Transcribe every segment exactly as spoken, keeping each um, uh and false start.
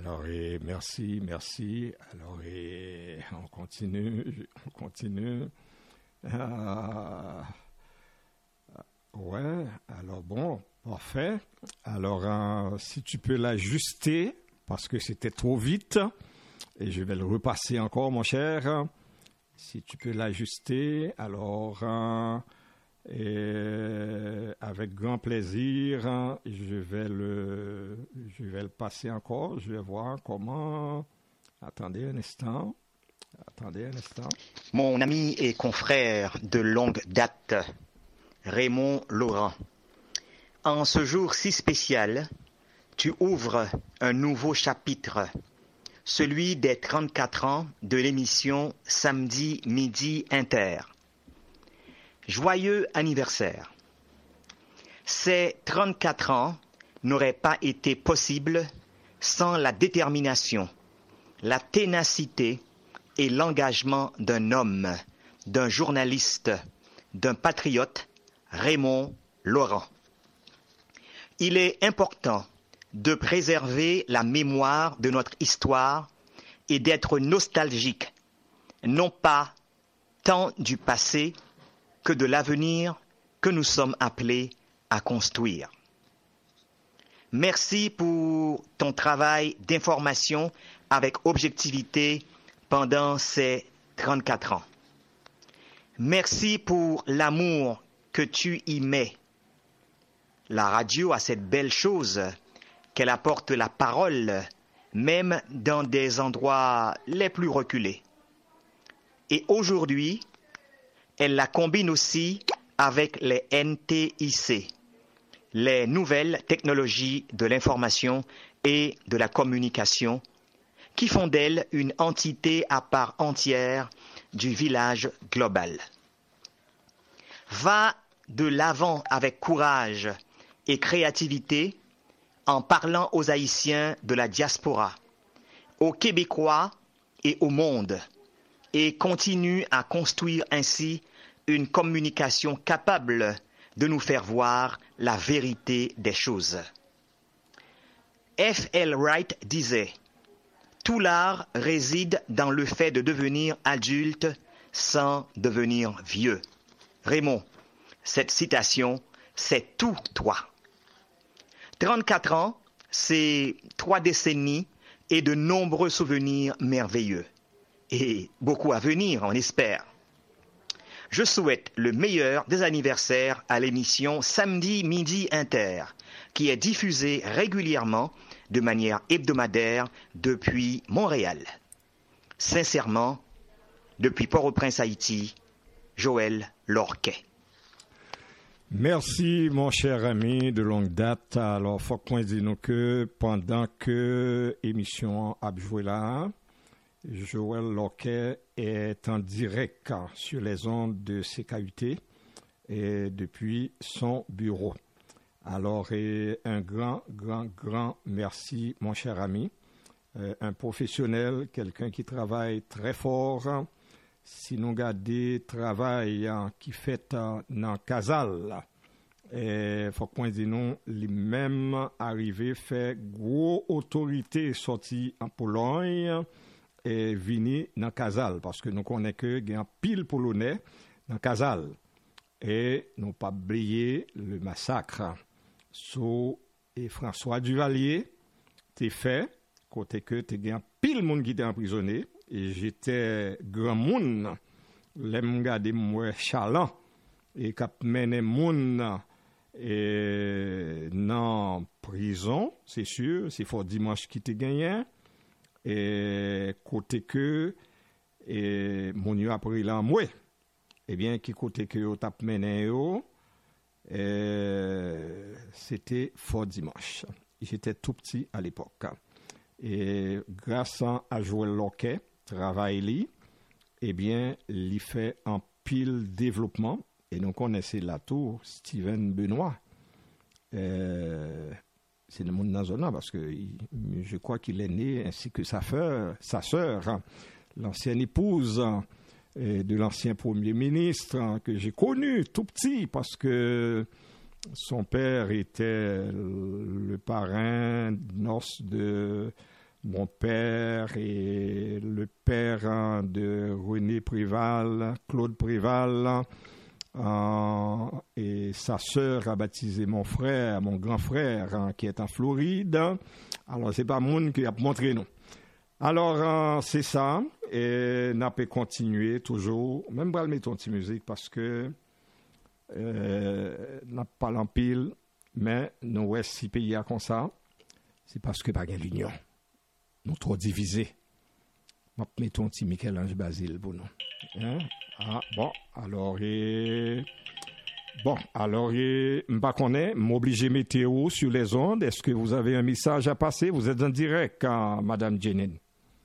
Alors, et merci, merci. Alors, et on continue, on continue. Euh, ouais, alors bon, parfait. Alors, euh, si tu peux l'ajuster, parce que c'était trop vite, et je vais le repasser encore, mon cher. Si tu peux l'ajuster, alors... Euh, Et avec grand plaisir, je vais le, je vais le passer encore. Je vais voir comment. Attendez un instant. Attendez un instant. Mon ami et confrère de longue date, Raymond Laurent. En ce jour si spécial, tu ouvres un nouveau chapitre, celui des trente-quatre ans de l'émission Samedi Midi Inter. Joyeux anniversaire. Ces trente-quatre ans n'auraient pas été possibles sans la détermination, la ténacité et l'engagement d'un homme, d'un journaliste, d'un patriote, Raymond Laurent. Il est important de préserver la mémoire de notre histoire et d'être nostalgique, non pas tant du passé que de l'avenir que nous sommes appelés à construire. Merci pour ton travail d'information avec objectivité pendant ces trente-quatre ans. Merci pour l'amour que tu y mets. La radio a cette belle chose qu'elle apporte la parole, même dans des endroits les plus reculés. Et aujourd'hui, elle la combine aussi avec les N T I C, les nouvelles technologies de l'information et de la communication, qui font d'elle une entité à part entière du village global. Va de l'avant avec courage et créativité en parlant aux Haïtiens de la diaspora, aux Québécois et au monde, et continue à construire ainsi une communication capable de nous faire voir la vérité des choses. F L Wright disait « Tout l'art réside dans le fait de devenir adulte sans devenir vieux. » Raymond, cette citation, c'est tout toi. trente-quatre ans, c'est trois décennies et de nombreux souvenirs merveilleux. Et beaucoup à venir, on espère. Je souhaite le meilleur des anniversaires à l'émission Samedi Midi Inter, qui est diffusée régulièrement de manière hebdomadaire depuis Montréal. Sincèrement, depuis Port-au-Prince, Haïti, Joël Lorquet. Merci, mon cher ami de longue date. Alors, faut qu'on dise nous que pendant que l'émission a joué là, Joël Lorquet est en direct sur les ondes de C K U T et depuis son bureau. Alors, et un grand, grand, grand merci, mon cher ami. Euh, un professionnel, quelqu'un qui travaille très fort. Si nous regardons travail qui fait dans Casal, il faut qu'on dise nous, les mêmes arrivés fait gros autorité sortie en Pologne et vini dans Casal, parce que nous connaissons que il y a un pile polonais dans Casal. Et nous pas oublié le massacre. So, et François Duvalier, t'es fait, côté que t'es un pile monde qui était emprisonné, et j'étais grand monde, l'aime garder moi chalant, et cap mené monde et dans prison, c'est sûr, c'est fort dimanche qui te gagné. Et côté que et mon yo après là moi eh bien qui côté que yo t'a mené yo euh, c'était fort dimanche, j'étais tout petit à l'époque et grâce à Joël Lorquet travail li eh bien il fait un pile développement et nous connaissons la tour Steven Benoît euh, c'est le monde dans zone parce que il, je crois qu'il est né ainsi que sa sœur, sa sœur, l'ancienne épouse de l'ancien premier ministre que j'ai connu tout petit parce que son père était le parrain noce de mon père et le père hein, de René Préval, Claude Préval, euh, et sa sœur a baptisé mon frère, mon grand frère, hein, qui est en Floride. Alors, c'est pas monde qui a montré nous. Alors, euh, c'est ça, et n'a pas continué toujours, même pas le mettre en petite musique parce que euh, n'a pas l'empile, mais nous, ouais, si pays a comme ça, c'est parce que pas l'union. Nous trop divisés. Je vais mettre un petit Michel-Ange Basile pour nous. Hein? Ah, bon, alors, et... bon, alors, je ne sais pas qu'on est, m'obliger météo sur les ondes. Est-ce que vous avez un message à passer? Vous êtes en direct, hein, Madame Jenin.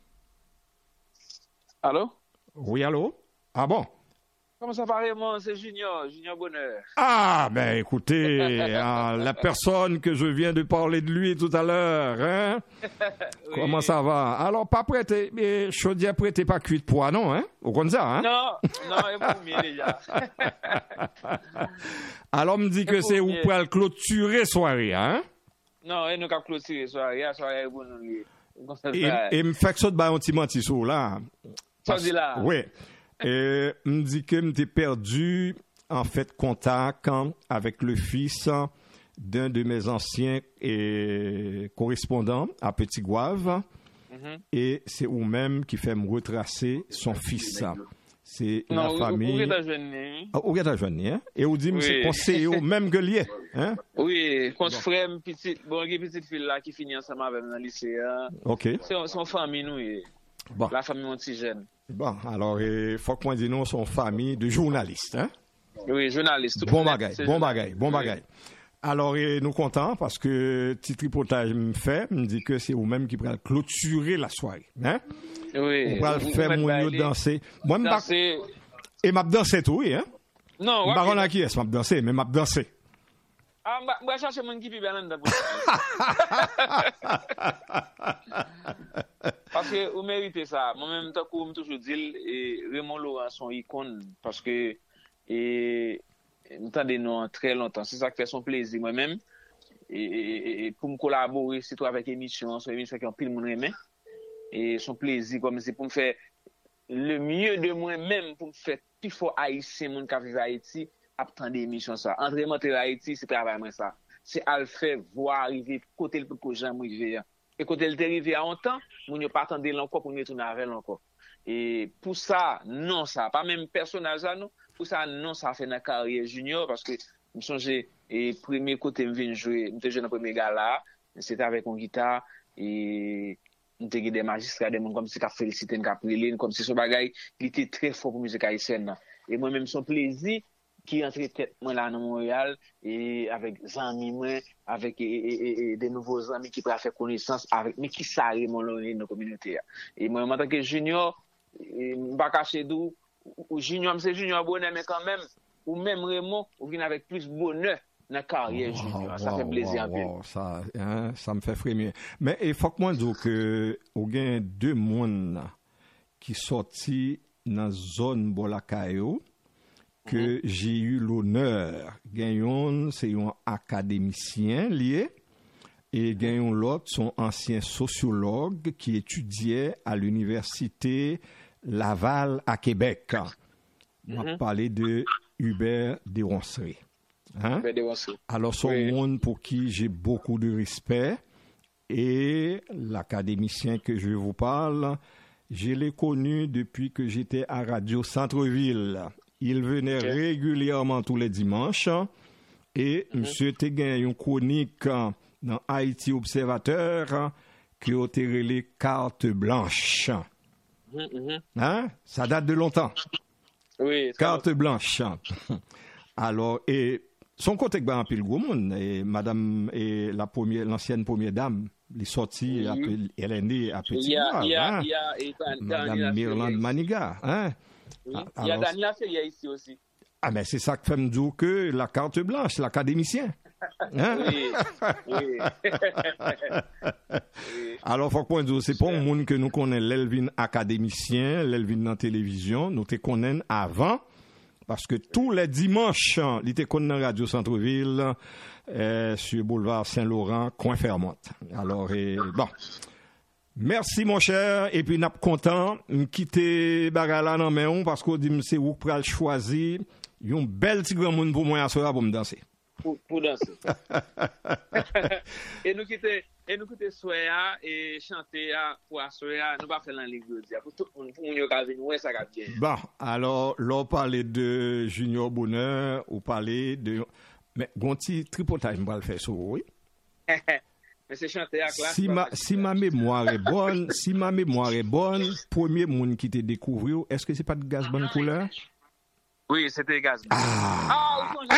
Allô? Oui, allô? Ah bon? Comment ça paraît, moi? C'est Junior, Junior Bonheur. Ah, ben écoutez, hein, la personne que je viens de parler de lui tout à l'heure, hein? Oui. Comment ça va? Alors, pas prêté, mais chaudière prêté pas cuite poids, non, hein? Au comme ça, hein? Non, non, il est pour mieux déjà. Alors, on me dit que c'est où pour le clôturer soirée, hein? Non, il nous a clôturé soirée, la soirée est bonne. Et me fait que ça de un petit mantisseau, là. Ça dit là? Oui. Et me dit que m'était perdu en fait contact avec le fils d'un de mes anciens et correspondants à Petit Gouave. Mm-hmm. Et c'est vous-même qui fait me retracer son fils. C'est non, la famille. Où est-ce jeune, hein? Et vous dit que c'est conseiller au même que lié, hein? Oui, quand je frère petite, bon, il y a une petite fille là qui finit ensemble avec dans le lycée. Hein? OK. C'est son famille nous. Et... Bon. La famille antigène. Bon, alors, il faut qu'on dise nous, son famille de journalistes, hein? Oui, journalistes. Bon bagaille, bon bagaille, bon bagaille. Alors, et nous contents parce que petit tripotage me fait, me dit que c'est vous-même qui pourrez clôturer la soirée, hein? Oui. Vous pourrez faire mon danser. Moi, danser. Et m'a dansé tout, oui, hein? Non, ouais. Je ne qui est m'a dansé, mais m'a dansé. Ah, je vais chercher mon qui bien là. Parce que vous méritez ça. Moi-même, tant que je toujours dit, et Raymond Laurent son icône parce que et nous attendons très longtemps. C'est ça qui fait son plaisir moi-même. Et, et, et pour me collaborer, surtout avec l'émission, c'est une émission qui a pile mon aimé. Et son plaisir, comme c'est pour me faire le mieux de moi-même, pour me faire plus fort haïtien, mon qui vit à Haïti, attendre l'émission ça. Entrer monter à Haïti, c'est travail moi ça. C'est à le faire, voir arriver, côté le peu que j'aime arriver. Et quand elle est arrivée à un temps, nous ne pas attendre encore pour nous retourner avec elle encore. Et pour ça, non, ça, pas même personnage, non. Pour ça, non, ça fait une carrière junior parce que je me songeais, et premier côté, je viens jouer, je joué dans le premier gala, c'était avec une guitare, et nous avons des magistrats, des gens comme si qui félicité, qui prié, comme si ce bagage, il était très fort pour la musique haïtienne. Et moi-même, son plaisir, qui entre tête moi là dans Montréal et avec amis moi avec et, et, et des nouveaux amis qui pourraient faire connaissance avec mais qui savent mon dans la communauté et moi en tant que junior pas cacher d'où junior c'est junior bonheur mais quand même ou même Raymond ou vient avec plus bonheur dans la carrière wow, junior wow, ça fait plaisir wow, un peu wow, ça hein, ça me fait frémir mais il faut que moi dire que au gain deux monde qui sorti dans zone Bolakayo que j'ai eu l'honneur. Gagnon, c'est un académicien lié, et Gagnon l'autre, son ancien sociologue qui étudiait à l'université Laval à Québec. On mm-hmm. va parler de Hubert Desronceries. Hein? Alors, son oui. monde pour qui j'ai beaucoup de respect, et l'académicien que je vous parle, je l'ai connu depuis que j'étais à Radio Centre-Ville. Il venait okay. régulièrement tous les dimanches et mm-hmm. monsieur te gagné une chronique dans Haïti Observateur qui a été les cartes blanches. Mm-hmm. Hein? Ça date de longtemps. Oui. Carte blanche. Alors, et son côté que un pile gros monde et madame et la première l'ancienne première dame les sorties mm-hmm. elle est née à Petit Gouave. Il y a, il y a, il y a, madame Mirland Maniga, hein? Oui. Alors, il y a Daniel Ferrier ici aussi. Ah, mais c'est ça que fait me dire que la carte blanche, l'académicien. Hein? Oui. oui. oui. Alors, faut qu'on dise, c'est pas un monde que nous connaissons l'Elvin académicien, l'Elvin dans la télévision, nous te connaissons avant, parce que tous les dimanches, il était connu dans Radio Centre-Ville, euh, sur boulevard Saint-Laurent, coin Fermont. Alors, et, bon. Merci mon cher et puis n'a content quitter bagala nan men parce qu'on dit c'est ou pral choisir un bel petit grand monde pour moi à soir pour me danser. Pour, pour danser. et nous quitter et nous quitter soya et chanter pour soya nous pas faire dans l'église pour tout pour nous ka venir ouais ça ka bien. Bon, alors l'on parler de Junior Bonheur ou parler de mais gonti tripotage m'va le faire ça oui. Mais c'est chanter à classe. Si ma, si ma mémoire est bonne, si ma mémoire est bonne, premier monde qui te découvert, est-ce que c'est pas de gaz bonne couleur? Oui, c'était gaz. Ah, ah où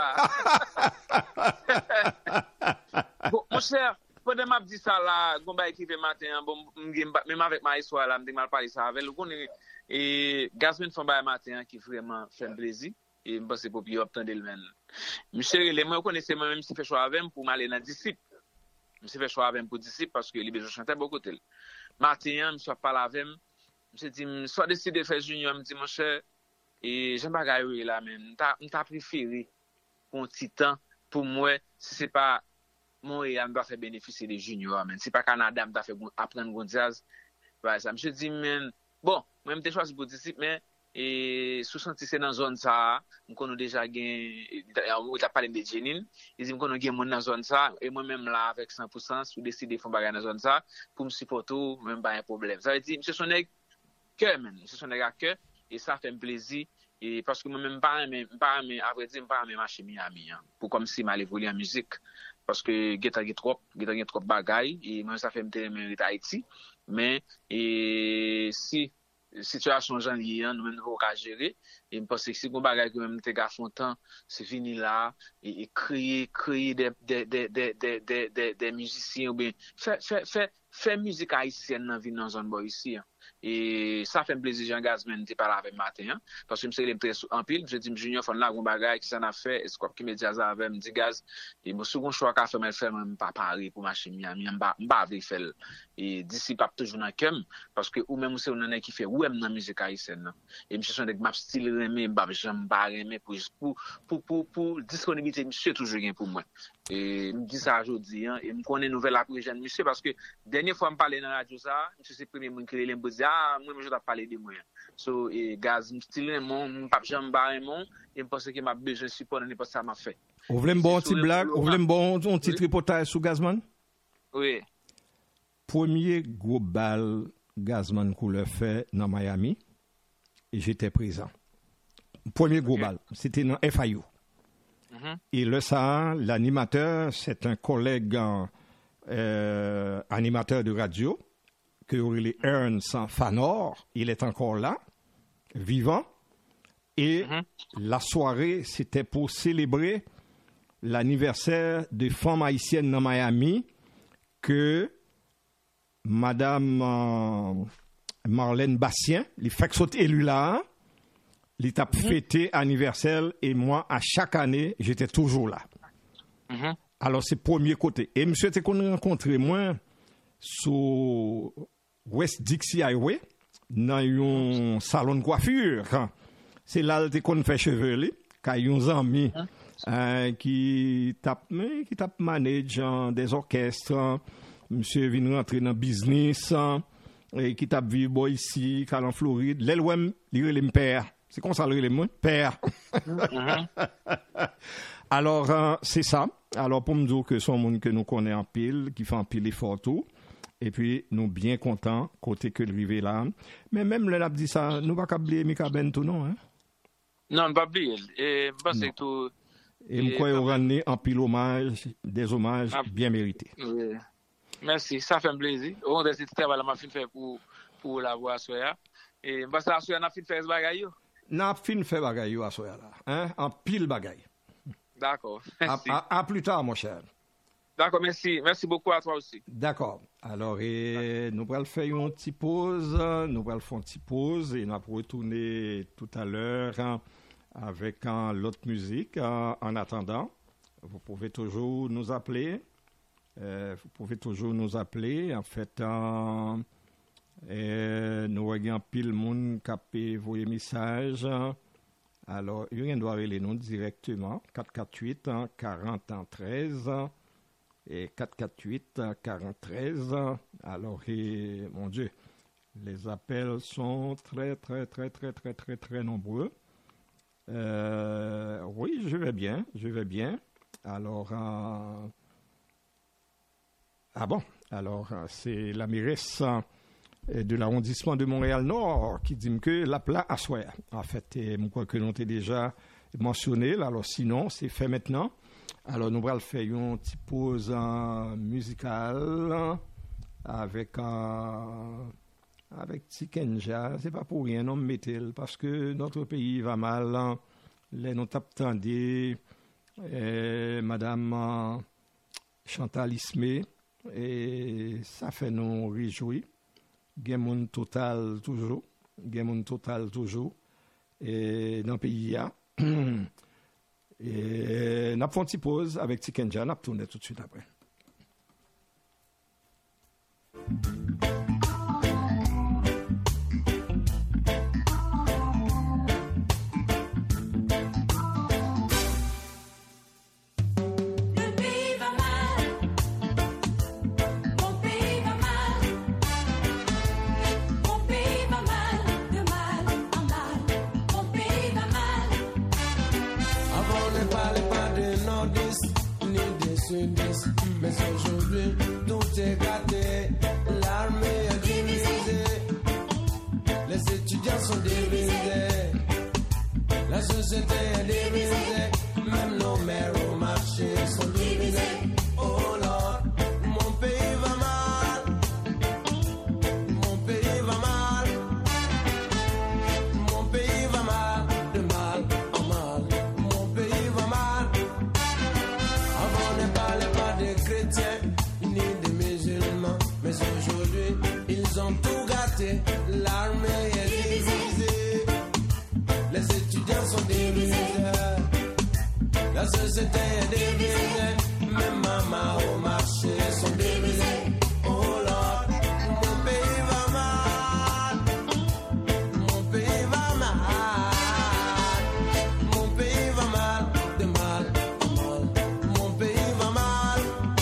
ça? Bon, mon cher, pendant m'a dit ça là, gomba qui fait matin, bon, même avec ma histoire là, me dit mal parler ça avec le connaît et Gazman font ba matin qui vraiment fait plaisir et me pense pour bien obtenir le même. Monsieur, les moi connaissez moi même si fait choix avec pour m'aller dans disciple. Je fais choix avec pour disciple parce que je chantais beaucoup. Matin, je suis parlé avec lui. Je dis, soit décidé de faire junior, je me dis, mon cher, et j'aime pas gagner là, mais je t'ai préféré pour un petit temps, pour moi, si ce n'est pas Montréal, je dois faire bénéficier des juniors, mais si ce n'est pas Canada, je dois faire apprendre le jazz. Je me dis, bon, moi, je choisi pour disciple, mais et soixante c'est dans zone ça on connaît déjà gain on t'a parlé de Jenin ils disent qu'on a gain mon dans zone ça et moi même là avec cent pour cent sous décider faire bagarre dans zone ça pour me supporter même pas un problème ça veut dire monsieur son nèg cœur même monsieur son nèg à cœur et ça fait un plaisir et parce que moi même pas mais pas mais après dire pas mais marcher Miami pour comme si mal évoluer en musique parce que geta get trop geta get trop bagaille et moi ça fait me terminer Haïti mais et si situation j'en lié nous même nous pas gérer et me pense que si on bagaille que même t'es garçon temps c'est fini là et, et créer créer des des des des des des des, des musiciens ou bien faire faire faire faire musique haïtienne dans ville dans zone boy ici hein. Et ça fait plaisir Jean Gazman t'es parler avec matin hein, parce que me c'est très en pile je dis junior font là on bagaille qui ça n'a fait est-ce quoi qui me dit avec me dit gaz et mon second choix qu'a fait me faire même pas Paris pour marcher Miami m'pa m'pa veut faire et d'ici pas toujours dans cœur parce que ou même c'est on en qui fait ou même dans musique haïtienne et monsieur son m'a style aimer m'pa j'aime pas aimer pour pour pour pour disponibilité monsieur toujours gain pour moi et me dit ça aujourd'hui hein et me connaît nouvelle après jeune monsieur parce que dernière fois me parler dans la radio ça monsieur c'est premier monde qui les me dire ah moi je dois parler de moi so et gaz me style mon pas j'aime pas mon et me pense que m'a besoin support n'est pas ça m'a fait vous voulez me bon petit blague vous voulez me bon un petit reportage sur Gazman oui premier gros bal Gazman qu'on le fait dans Miami et j'étais présent premier gros bal c'était dans F I U. Mm-hmm. Et le ça, l'animateur, c'est un collègue euh, animateur de radio que Aurélie Ernst Fanor, il est encore là, vivant. Et mm-hmm. la soirée, c'était pour célébrer l'anniversaire des femmes haïtiennes dans Miami que Madame euh, Marlène Bastien, les fait sauter élu là. L'étape mm-hmm. fêté anniversaire et moi à chaque année j'étais toujours là. Mm-hmm. Alors c'est premier côté et monsieur était qu'on rencontré moi sur West Dixie Highway dans un salon de coiffure. C'est là que qu'on fait cheveux li, kay yon amis mm-hmm. euh, qui tape qui tape manage des orchestres. Monsieur vient rentrer dans business et qui tape vivre ici en Floride. L'elwem li relem père. C'est comme ça, le mot père. Mm-hmm. Alors, euh, c'est ça. Alors, pour me dire que son monde que nous connaissons en pile, qui fait en pile les photos, et puis nous bien contents, côté que le rivé là. Mais même le l'a dit ça, nous pas oublier Mika Ben tout non, hein? Non, pas oublier. Et parce que tout. Et nous croyons rendre en pile hommage, des hommages ah, bien mérités. Oui. Merci, ça fait un plaisir. On décide de travailler m'a fait pour pour la voix soya. Et parce que la soya n'a fait faire ce bagaille. N'a fin fait bagay yo asoya là, hein, en pile bagay. D'accord. À, à, à plus tard mon cher. D'accord, merci. Merci beaucoup à toi aussi. D'accord. Alors et nous allons faire une petite pause, nous allons faire une petite pause et nous allons retourner tout à l'heure hein, avec hein, l'autre musique hein, en attendant. Vous pouvez toujours nous appeler. Euh, vous pouvez toujours nous appeler en fait hein, et nous avons pile monde qui a envoyé message. Alors, il doit aller nous directement quatre cent quarante-huit quarante treize et quatre cent quarante-huit quarante treize. Alors, et, mon Dieu, les appels sont très, très, très, très, très, très, très nombreux. Euh, oui, je vais bien, je vais bien. Alors, euh, ah bon, alors, c'est la mairesse de l'arrondissement de Montréal-Nord qui dit que la plat à soi. En fait, je crois que nous avons déjà mentionné, alors sinon, c'est fait maintenant. Alors, nous allons faire une petite pause euh, musicale avec, euh, avec Tikenja. Ce n'est pas pour rien, non, mettez-le, parce que notre pays va mal. Les nous attendez, Madame euh, Chantal Ismé, et ça fait nous réjouir. Gamoun total toujours, Gamoun total toujours, et dans le pays, et n'a pas une petite pause avec Tikenja, n'a pas tourné tout de suite après. Mais aujourd'hui, tout est gâté, l'armée est divisée, les étudiants sont divisés, la société est divisée, même nos mères au marché sont divisés. Oh Lord, mon pays va mal, mon pays va mal, mon pays va mal, de mal en mal, mon pays va mal. Avant ne parlait pas des chrétiens ni des musulmans, mais aujourd'hui ils ont tout gâté. L'armée est divisée, les étudiants sont divisés, la société est divisée, même maman au marché sont divisés. Oh Lord, mon pays va mal, mon pays va mal, mon pays va mal, de mal en mal, mon pays va mal.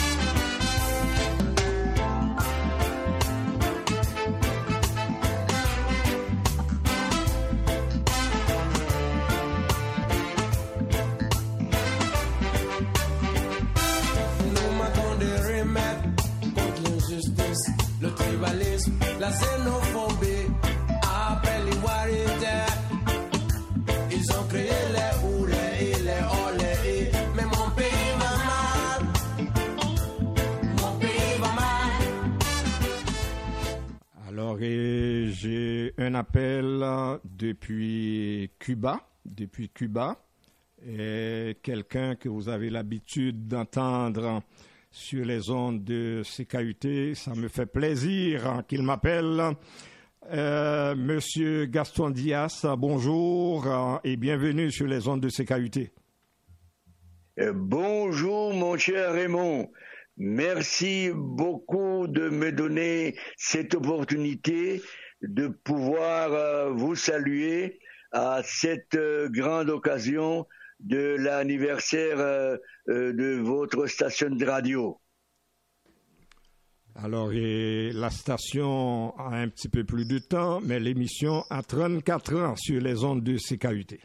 Nous manquons de remèdes contre l'injustice, le tribalisme, la xénophobie. Après l'ivoirité, ils ont créé les oulés et les olés. Mais mon pays va mal, mon pays va mal. Alors, et j'ai un appel depuis Cuba, depuis Cuba, et quelqu'un que vous avez l'habitude d'entendre sur les ondes de C K U T. Ça me fait plaisir qu'il m'appelle. Euh, Monsieur Gaston Dias, bonjour euh, et bienvenue sur les ondes de C K U T. Euh, Bonjour mon cher Raymond, merci beaucoup de me donner cette opportunité de pouvoir euh, vous saluer à cette euh, grande occasion de l'anniversaire euh, euh, de votre station de radio. Alors, et la station a un petit peu plus de temps, mais l'émission a trente-quatre ans sur les ondes de C K U T.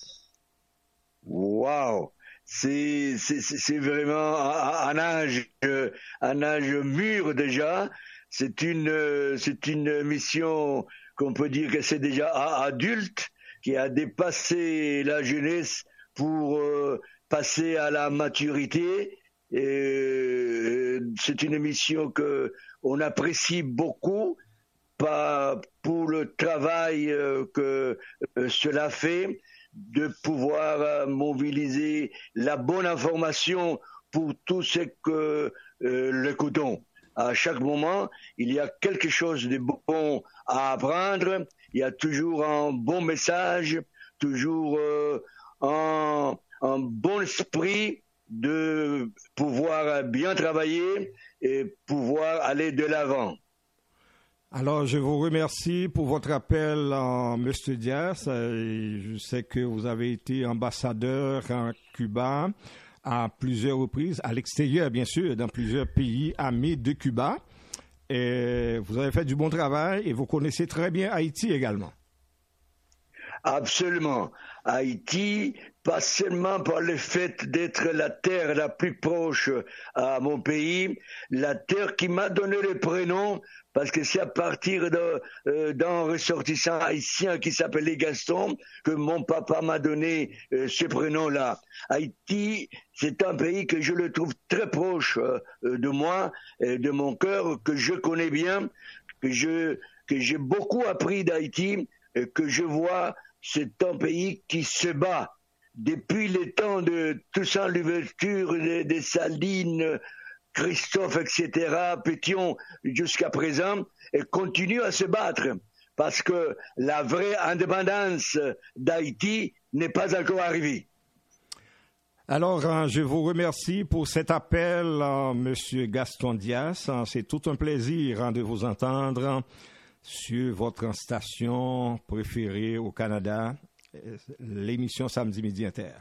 Waouh, c'est c'est c'est vraiment un âge euh, un âge mûr déjà. C'est une euh, c'est une mission qu'on peut dire que c'est déjà adulte, qui a dépassé la jeunesse pour euh, passer à la maturité. Et euh, c'est une émission que on apprécie beaucoup, pas pour le travail euh, que euh, cela fait, de pouvoir euh, mobiliser la bonne information pour tous ceux que euh, l'écoutons. À chaque moment, il y a quelque chose de bon à apprendre, il y a toujours un bon message, toujours euh, un, un bon esprit de pouvoir bien travailler et pouvoir aller de l'avant. Alors, je vous remercie pour votre appel, euh, M. Dias. Je sais que vous avez été ambassadeur en Cuba. à plusieurs reprises, à l'extérieur bien sûr, dans plusieurs pays amis de Cuba. Et vous avez fait du bon travail et vous connaissez très bien Haïti également. Absolument. Haïti, pas seulement par le fait d'être la terre la plus proche à mon pays, la terre qui m'a donné le prénom, parce que c'est à partir de, euh, d'un ressortissant haïtien qui s'appelait Gaston que mon papa m'a donné euh, ce prénom-là. Haïti, c'est un pays que je le trouve très proche euh, de moi, euh, de mon cœur, que je connais bien, que je que j'ai beaucoup appris d'Haïti, euh, que je vois. C'est un pays qui se bat depuis le temps de Toussaint Louverture, des, des Salines, Christophe, et cetera, Pétion jusqu'à présent, et continue à se battre parce que la vraie indépendance d'Haïti n'est pas encore arrivée. Alors, je vous remercie pour cet appel, Monsieur Gaston Dias. C'est tout un plaisir de vous entendre sur votre station préférée au Canada, l'émission Samedi Midi Inter.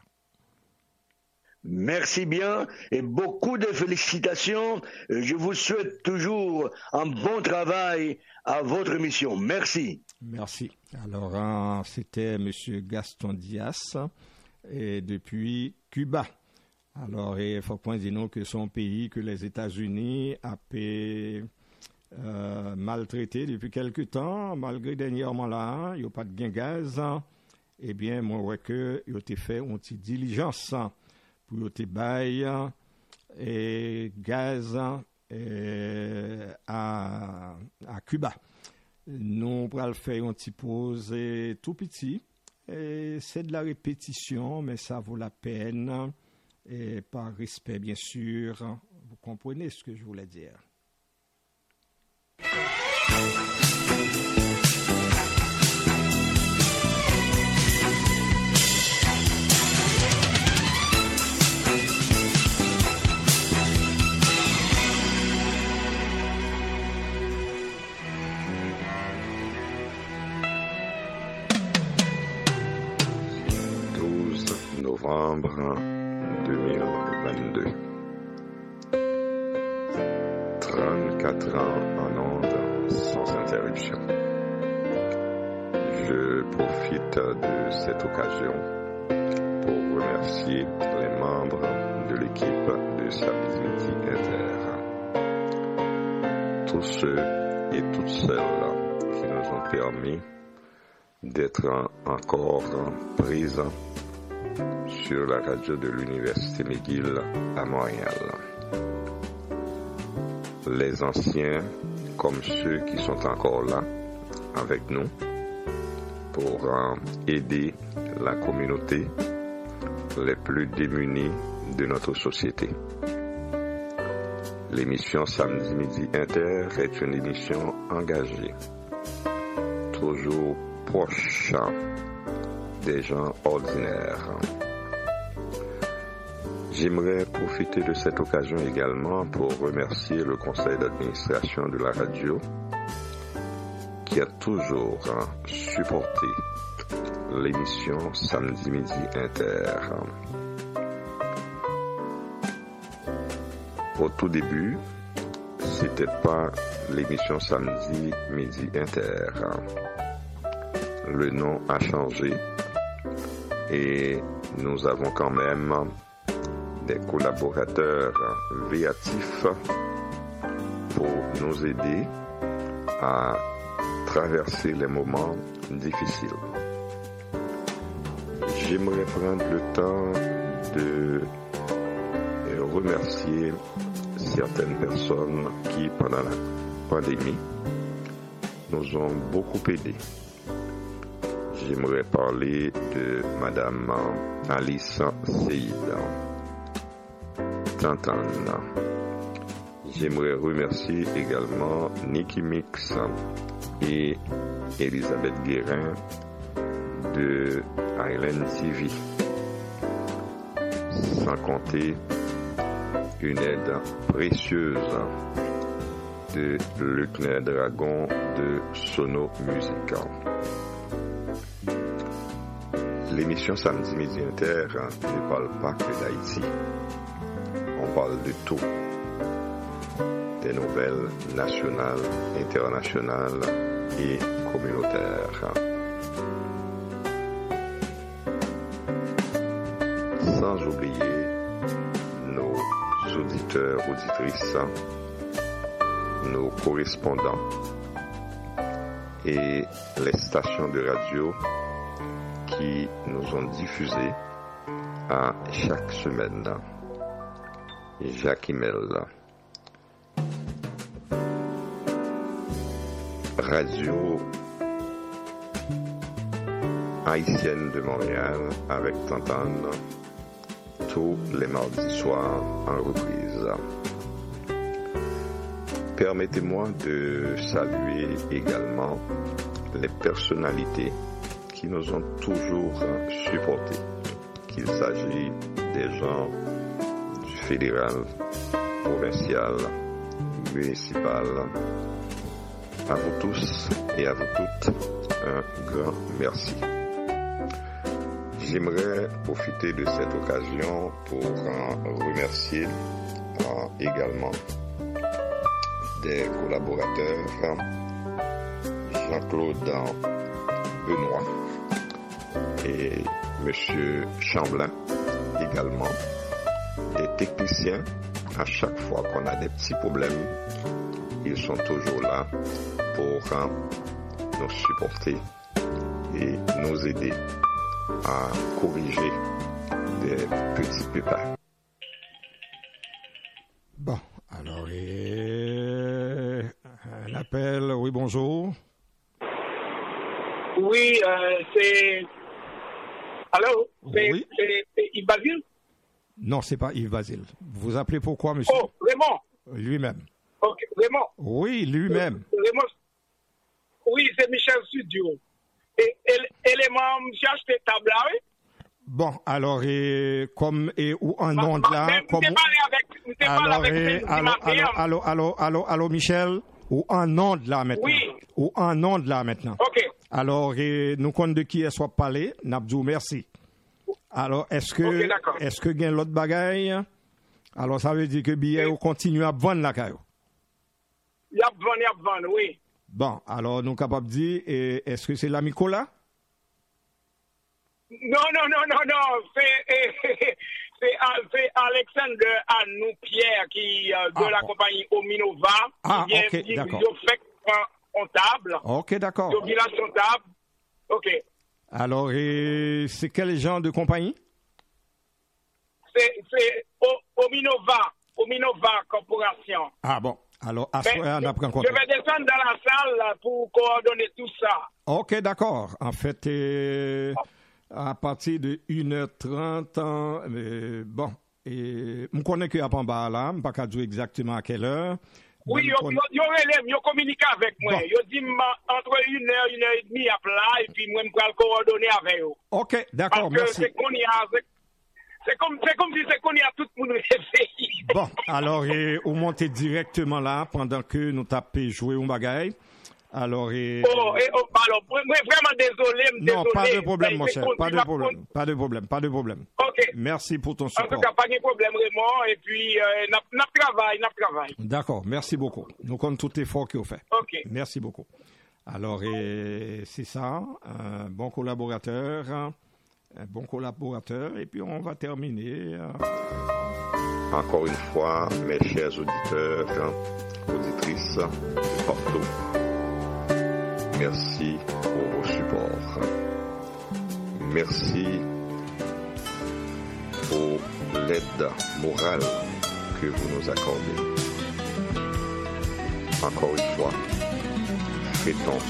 Merci bien et beaucoup de félicitations. Je vous souhaite toujours un bon travail à votre émission. Merci. Merci. Alors, c'était M. Gaston Dias et depuis Cuba. Alors, il faut point dire que son pays, que les États-Unis a payé Euh, maltraité depuis quelque temps, malgré dernièrement là, il n'y a pas de gain gaz. Eh bien, moi, ouais que il a été fait une petite diligence pour y bail et gaz et à, à Cuba. Nous allons faire une petite pause et tout petit. Et c'est de la répétition, mais ça vaut la peine. Et par respect, bien sûr, vous comprenez ce que je voulais dire. douze novembre deux mille vingt-deux. trente-quatre ans en ondes sans interruption. Je profite de cette occasion pour remercier les membres de l'équipe de Samedi Midi Inter. Tous ceux et toutes celles qui nous ont permis d'être encore présents sur la radio de l'Université McGill à Montréal. Les anciens comme ceux qui sont encore là avec nous pour euh, aider la communauté les plus démunis de notre société. L'émission Samedi Midi Inter est une émission engagée, toujours proche des gens ordinaires. J'aimerais profiter de cette occasion également pour remercier le conseil d'administration de la radio qui a toujours supporté l'émission Samedi Midi Inter. Au tout début, c'était pas l'émission Samedi Midi Inter. Le nom a changé et nous avons quand même des collaborateurs véatifs pour nous aider à traverser les moments difficiles. J'aimerais prendre le temps de remercier certaines personnes qui, pendant la pandémie, nous ont beaucoup aidés. J'aimerais parler de Madame Alice Seïd, Tantane. J'aimerais remercier également Nicky Mix et Elisabeth Guérin de Island T V. Sans compter une aide précieuse de Luckner Dragon de Sono Music. l'émission Samedi Midi Inter ne parle pas que d'Haïti. On parle de tout. Des nouvelles nationales, internationales et communautaires. Sans oublier nos auditeurs, auditrices, nos correspondants et les stations de radio qui nous ont diffusé à chaque semaine. Jacques Imel, radio haïtienne de Montréal avec Tantane, tous les mardis soirs en reprise. Permettez-moi de saluer également les personnalités qui nous ont toujours supportés, qu'il s'agit des gens du fédéral, provincial, municipal. À vous tous et à vous toutes, un grand merci. J'aimerais profiter de cette occasion pour euh, remercier euh, également des collaborateurs, Jean-Claude Benoît et M. Chamblin également, des techniciens. À chaque fois qu'on a des petits problèmes, ils sont toujours là pour euh, nous supporter et nous aider à corriger des petits pépins. Bon, alors, et... un appel, oui, bonjour. Oui, euh, c'est... Allô? C'est, Oui. c'est, c'est Yves Basile? Non, c'est pas Yves Basile. Vous appelez pourquoi, monsieur? Oh, Raymond. Lui-même. Ok, Raymond. Oui, lui-même. Raymond. Oui, c'est Michel Studio. Et, et, élément, monsieur acheté table là, oui? Bon, alors, et, comme, et, ou en onde là, Même, comme... t'es parlé avec, t'es parlé Alors, avec et, Cindy allô, Mathieu. allô, allô, allô, allô, allô, Michel, ou en onde là maintenant? Oui. Ou en onde là maintenant? Ok. Alors, et, nous comptons de qui est soit parlé, Nabdou, merci. Alors, est-ce que, Ok, d'accord. est-ce que gain l'autre bagaille? Alors, ça veut dire que billet ou continue à vendre la caillou? Y a besoin, y a besoin, oui. Bon, alors, nous capables de dire, et, est-ce que c'est l'ami Cola? Non, non, non, non, non, c'est, c'est, c'est Alexandre Anou Pierre qui, euh, de Ah, la bon. compagnie Ominova, Ah, qui vient ok, dire d'accord. qu'ils fait en table, Ok, d'accord. au village comptable. Ok. Alors, et c'est quel genre de compagnie? C'est, c'est O- Ominova, Ominova Corporation. Ah bon, alors, à ce Mais moment, on a pris en compte. je vais descendre dans la salle pour coordonner tout ça. Ok, d'accord. En fait, euh, à partir de une heure trente, euh, bon, et je connais qu'il y a pas en bas là, je ne sais pas dire exactement à quelle heure. Oui, Mais yo, je connais- yo, yo relève, yo communique avec moi. Bon. Yo dit ma- entre une heure, une heure et demie à plat, et puis moi, je vais le coordonner avec eux. Ok, d'accord, Parce que merci. c'est qu'on y a, c'est, c'est comme, c'est comme si c'est qu'on y a tout le monde réveillé. Bon, alors, et, on monte directement là pendant que nous tapons jouer un bagaille. Alors, et... Oh, et, oh, alors, moi, vraiment désolé, Non, désolé. pas de problème, Mais mon c'est cher, qu'on pas dit de ma- problème, pas de problème, pas de problème. Ok. Merci pour ton En support. tout cas, pas de problème, Raymond, et puis, euh, n'a, n'a travail, n'a travail. D'accord, merci beaucoup. Nous comptons tout effort qu'il fait. Ok. Merci beaucoup. Alors, et c'est ça, un bon collaborateur, un bon collaborateur, et puis on va terminer. euh, Encore une fois, mes chers auditeurs, auditrices de partout, merci pour vos supports. Merci pour l'aide morale que vous nous accordez. Encore une fois, fêtons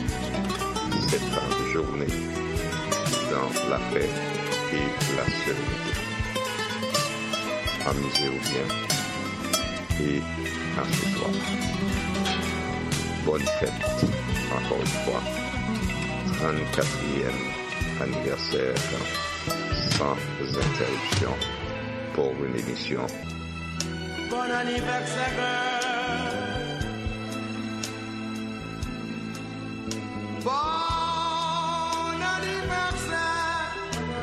cette journée dans la paix et la sérénité. Amusez-vous bien et à ce soir. Bonne fête, encore une fois. trente-quatrième anniversaire sans interruption pour une émission. Bon anniversaire. Bon anniversaire.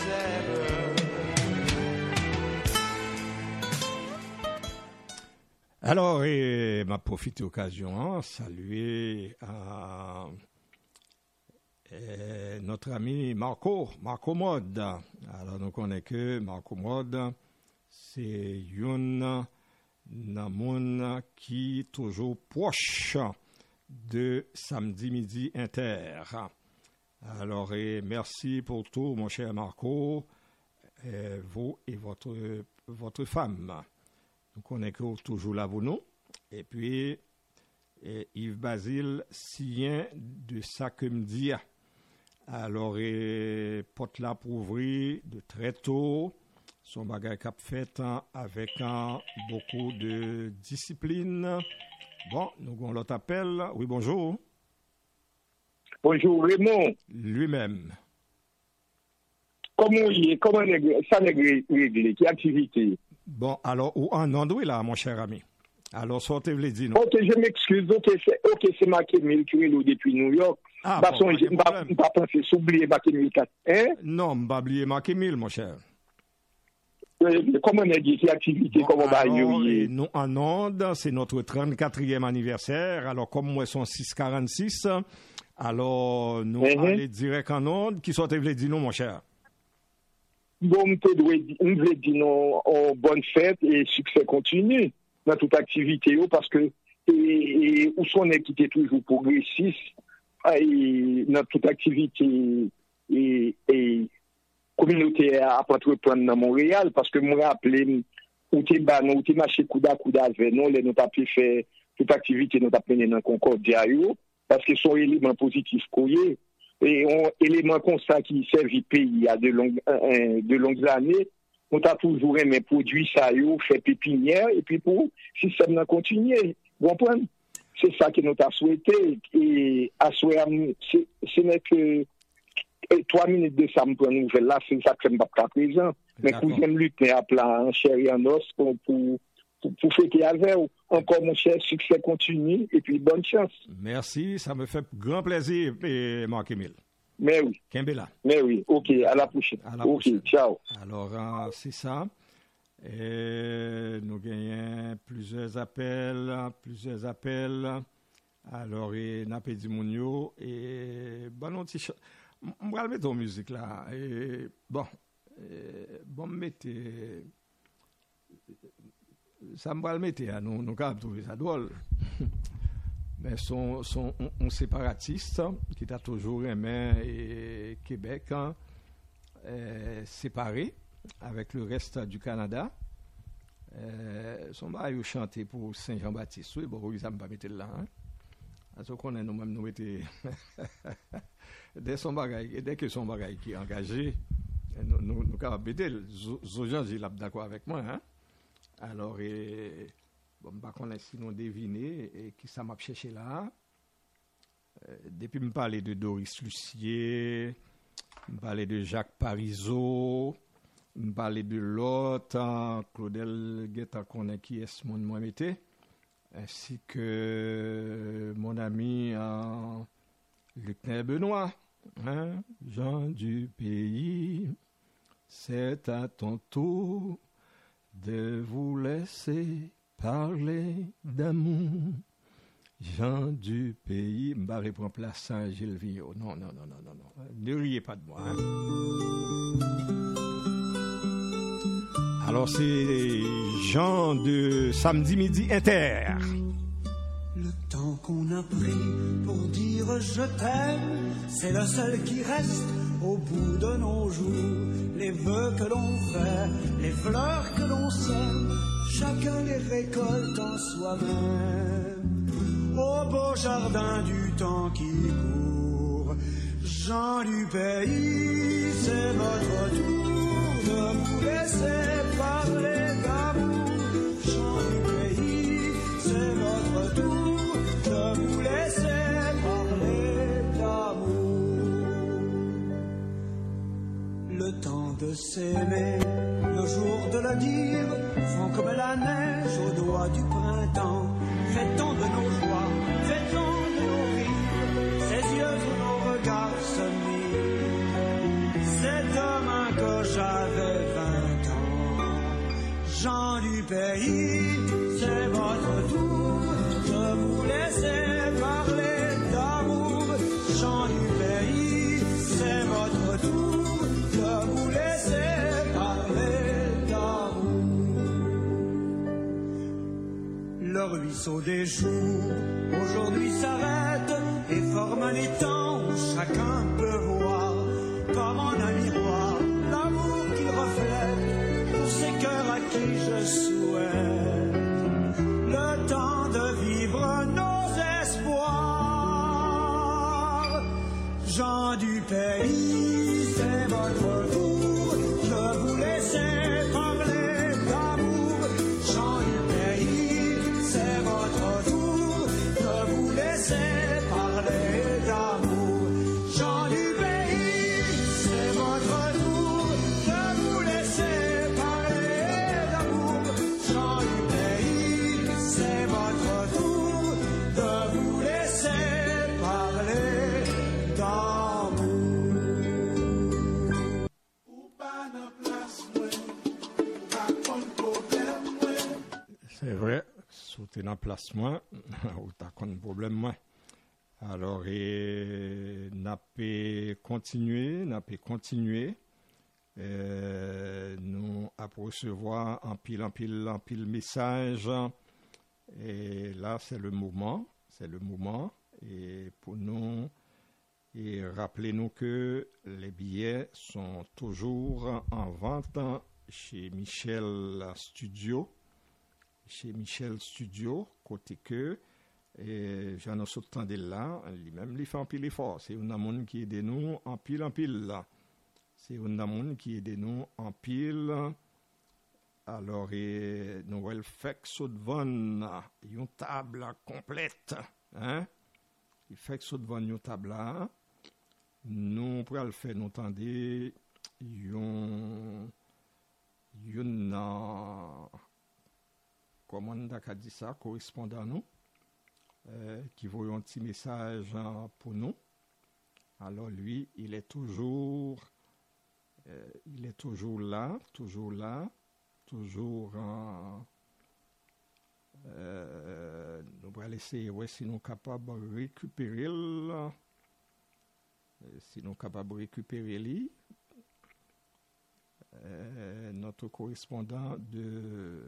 misère. Alors, et m'a profité de l'occasion, hein, saluer à euh, notre ami Marco, Marco Mode. Alors, nous connaissons que Marco Mode, c'est une namoun qui toujours proche de Samedi Midi Inter. Alors, et merci pour tout, mon cher Marco, et vous et votre, votre femme. Nous connaissons toujours là pour nous. Et puis, et Yves Basile, sien de ça que me dit. Alors, et porte là pour ouvrir de très tôt. Son bagage cap fait hein, avec hein, beaucoup de discipline. Bon, nous avons l'autre appel. Oui, bonjour. Bonjour Raymond. Lui-même. Comment il est, comment ça n'est réglé, quelle activité? Bon, alors, ou en Andoué là, mon cher ami. Alors, sortez, vous dis nous. Ok, je m'excuse. Ok, c'est, ok, c'est Makemil qui est là depuis New York. Ah, bah, bon, son, je ne vais pas penser s'oublier Makemil quatre. Hein? Non, je ne vais pas oublier Makemil, mon cher. Euh, comment on a dit cette activité? Bon, comment alors, va y nous, en Onde, c'est notre trente-quatrième anniversaire. Alors, comme moi, sont six quarante-six, alors, nous mm-hmm. allons direct en Onde. Qui sortez, vous dis nous, mon cher? Bon, on veut dire non, bonne fête et succès continu dans toute activité, parce que et, et, où sont qui était toujours progressiste et dans toute activité et, et communauté à entreprendre dans Montréal, parce que moi rappelé où t'es ban où t'es marché coup à coup avec nous les nous pas pu faire toute activité nous pas mené dans Concordia parce que sont éléments positifs couillés et on élément comme ça qui servi pays à de longues euh, de longues années. On a toujours aimé produire ça, yo, fait pépinière, et puis pour si ça n'a continué. Vous comprenez? C'est ça que nous avons souhaité. Et à souhaiter, ce n'est que trois minutes de ça me prend nouvelle là, c'est ça que je ne suis pas présent. Mais pour j'aime lutter à plat, en chair et en os, pour, pour, pour, pour fêter avec vous. Encore, mon cher, succès continue, et puis bonne chance. Merci, ça me fait grand plaisir, Marc-Émile. Mais oui. Kimbela. Mais oui, ok, à la prochaine. À la ok, prochaine. Ciao. Alors, euh, c'est ça. Et nous gagnons plusieurs appels, plusieurs appels. Alors, et Napedi Mounio, et bon, on t-shirt. On va mettre en musique là. Et, bon, et, bon, mettez. Ça me va le mettre, hein, nous, nous avons trouvé ça drôle. Mais son, son un, un séparatiste qui a toujours aimé et Québec hein, est séparé avec le reste du Canada. Euh, son bail chanté pour Saint-Jean-Baptiste. Oui, bon, ils n'ont pas mis là. Hein. Parce qu'on est nous-mêmes, nous mettons. Dès son bagage, dès que son bagage qui est engagé, nous nous nous avons bédé. Zojan, il est d'accord avec moi. Hein. Alors, et, bon, je ne sais pas si nous devinons et qui ça m'a cherché là. Euh, depuis que je parlais de Doris Lucier, je parlais de Jacques Parizeau, je parlais de l'autre, hein, Claudel Guetta, qui est ce monde moi mettais, ainsi que mon ami hein, Luc Benoît, hein, Jean du pays, c'est à ton tour de vous laisser parler d'amour. Jean du pays, je ne vais pas répondre place Saint-Gilles Villot. Non, non, non, non, non, non. Ne riez pas de moi. Hein. Alors, c'est Jean de Samedi Midi Inter. Le temps qu'on a pris pour dire je t'aime, c'est le seul qui reste au bout de nos jours. Les vœux que l'on fait, les fleurs que l'on sème, chacun les récolte en soi-même. Au beau jardin du temps qui court, gens du pays, c'est votre tour de vous laisser parler d'amour. Gens du pays, c'est votre tour de vous laisser parler d'amour. Le temps de s'aimer, le jour de le dire, franc comme la neige au doigt du printemps. Fait-on de nos joies, fait-on de nos rires, ces yeux où nos regards se mirent. C'est demain que pays, c'est votre tour de vous laisser parler d'amour. Chant du pays, c'est votre tour de vous laisser parler d'amour. Le ruisseau des jours aujourd'hui s'arrête et forme un étang où chacun peut voir comme en un miroir l'amour qu'il reflète pour ces cœurs à qui je souhaite le temps de vivre nos espoirs. Gens du pays, c'est votre tour de vous laisser parler d'amour. Gens du pays, c'est votre tour de vous laisser parler d'amour. Gens du pays, c'est votre tour de vous laisser parler d'amour. Gens du pays, c'est votre tour de vous laisser parler d'amour. C'est vrai, sauter dans place moins, ou t'as un problème moins. Alors, et n'a pas continué, n'a pas continué. Euh, nous à recevoir en pile, en pile, en pile message. Et là, c'est le moment, c'est le moment. Et pour nous, et rappelez-nous que les billets sont toujours en vente chez Michel Studio. Chez Michel Studio, côté que, et j'en ai sauté de là, lui-même, il fait un pile effort. C'est un monde qui aide nous en pile, en pile là. C'est un monde qui aide nous en pile. Alors, et, nous allons faire ce devant une table complète. Hein? Il fait ce devant une table là. Nous pourrons le faire, nous entendre, une, une, comment on a dit ça, correspondant à nous, euh, qui vaut un petit message euh, pour nous. Alors lui, il est toujours, euh, il est toujours là, toujours là, toujours. Euh, euh, nous allons essayer, ouais, si nous sommes capables de récupérer, euh, si nous sommes capables de récupérer lui, euh, notre correspondant de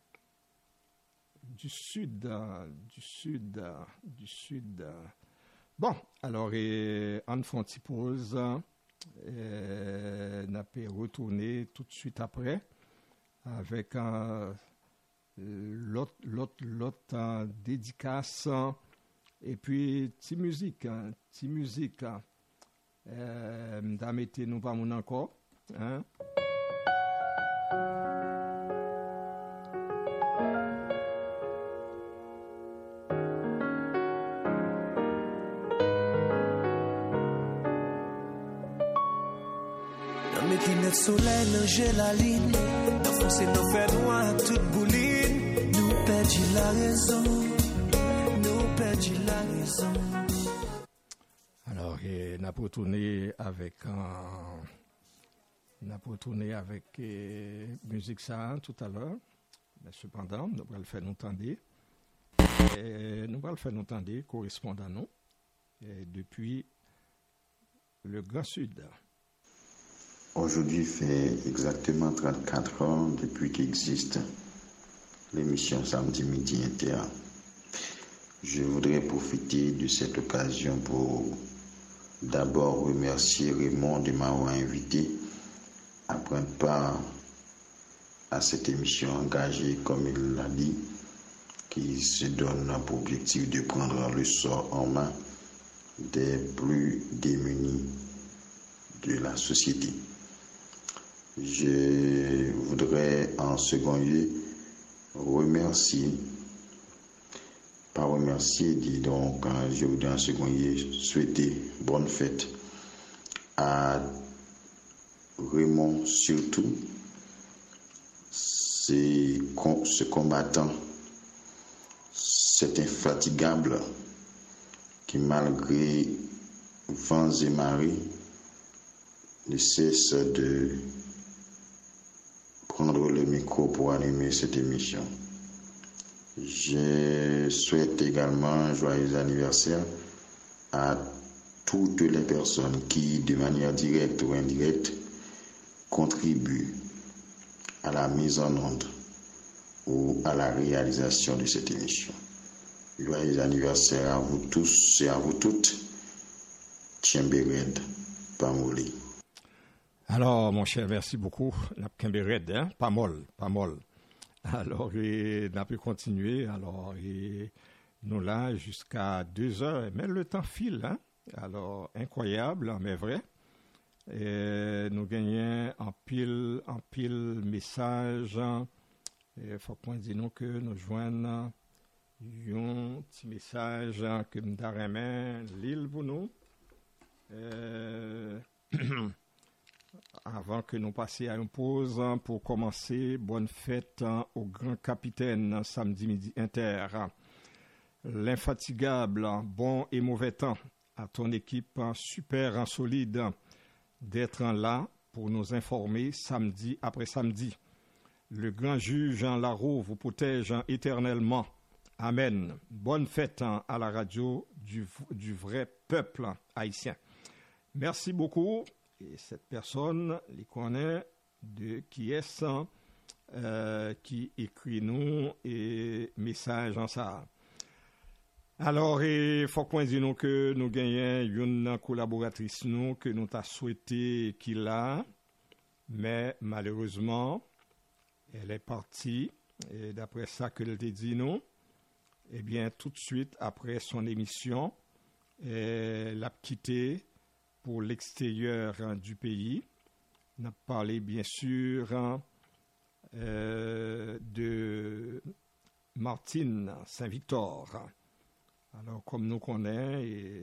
du sud, euh, du sud, euh, du sud. Euh. Bon, alors, et, en font une pause, euh, n'a pas retourner tout de suite après avec euh, l'autre, l'autre, l'autre euh, dédicace et puis petite musique, hein, petite musique. Hein. Euh, Madame était nous pas mon encore, hein. Le soleil nageait la ligne, d'enfoncer nos fers noirs, toute bouline. Nous perdit la raison, nous perdit la raison. Alors, on a retourné avec un, on a retourné avec euh, musique ça tout à l'heure, mais cependant, nous allons le faire nous entendre. Et nous allons le faire nous entendre, correspondant à nous, et depuis le Grand Sud. Aujourd'hui fait exactement trente-quatre ans depuis qu'existe l'émission Samedi Midi Inter. Je voudrais profiter de cette occasion pour d'abord remercier Raymond de m'avoir invité à prendre part à cette émission engagée, comme il l'a dit, qui se donne pour objectif de prendre le sort en main des plus démunis de la société. Je voudrais en second lieu remercier, pas remercier, dis donc, je voudrais en second lieu souhaiter bonne fête à Raymond surtout, c'est ce combattant, cet infatigable qui malgré vents et marées ne cesse de prendre le micro pour animer cette émission. Je souhaite également un joyeux anniversaire à toutes les personnes qui, de manière directe ou indirecte, contribuent à la mise en onde ou à la réalisation de cette émission. Joyeux anniversaire à vous tous et à vous toutes. Tchembered, Pamoli. Alors, mon cher, merci beaucoup. Tchembered, hein? Pas molle, pas molle. Alors, et, on a pu continuer. Alors, et, nous là jusqu'à deux heures. Mais le temps file, hein? Alors, incroyable, mais vrai. Et nous gagnons en pile, en pile message. Il faut qu'on dise nous que nous joignons un petit message que nous avons l'île pour nous. Euh, avant que nous passions à une pause pour commencer, bonne fête au grand capitaine samedi midi inter. L'infatigable, bon et mauvais temps, à ton équipe super solide d'être là pour nous informer samedi après samedi. Le grand juge en Larreau vous protège éternellement. Amen. Bonne fête à la radio du, du vrai peuple haïtien. Merci beaucoup. Et cette personne, les connaît de qui est euh, qui écrit nous et message en ça. Alors, il faut qu'on dise nous que nous gagnons une collaboratrice nous que nous t'a souhaité qu'il a, mais malheureusement, elle est partie. Et d'après ça que elle t'a dit nous, eh bien, tout de suite après son émission, elle a quitté pour l'extérieur hein, du pays. On a parlé bien sûr hein, euh, de Martine Saint-Victor. Alors, comme nous connaissons,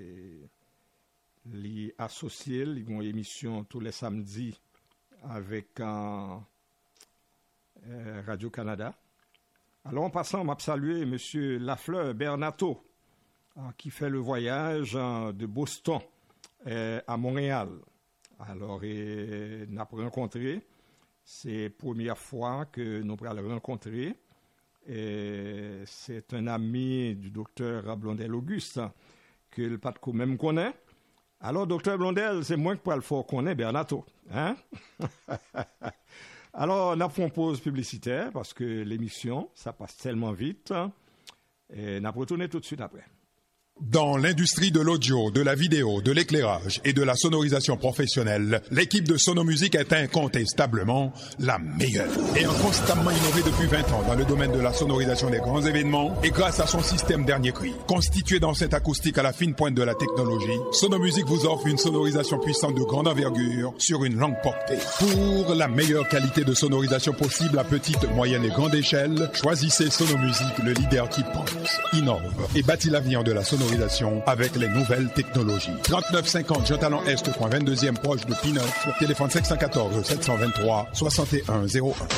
les associés, ils ont une émission tous les samedis avec euh, euh, Radio-Canada. Alors, en passant, on m'a salué M. Lafleur Bernato, hein, qui fait le voyage hein, de Boston euh, à Montréal. Alors, et, nous avons rencontré, c'est la première fois que nous allons le rencontrer. Et c'est un ami du docteur Blondel Auguste que le Patco même connaît. Alors, docteur Blondel, c'est moins que pour le fort connaît Bernato. Hein? Alors, on a fait une pause publicitaire parce que l'émission, ça passe tellement vite. Et on a retourné tout de suite après. Dans l'industrie de l'audio, de la vidéo, de l'éclairage et de la sonorisation professionnelle, l'équipe de Sonomusique est incontestablement la meilleure. Ayant constamment innové depuis vingt ans dans le domaine de la sonorisation des grands événements et grâce à son système dernier cri, constitué d'enceintes acoustiques à la fine pointe de la technologie, Sonomusique vous offre une sonorisation puissante de grande envergure sur une longue portée. Pour la meilleure qualité de sonorisation possible à petite, moyenne et grande échelle, choisissez Sonomusique, le leader qui pense, innove et bâtit l'avenir de la sonorisation avec les nouvelles technologies. trente-neuf cinquante Jean Talon Est, coin vingt-deuxième proche de Pineuf, téléphone cinq un quatre, sept deux trois, soixante et un zéro un.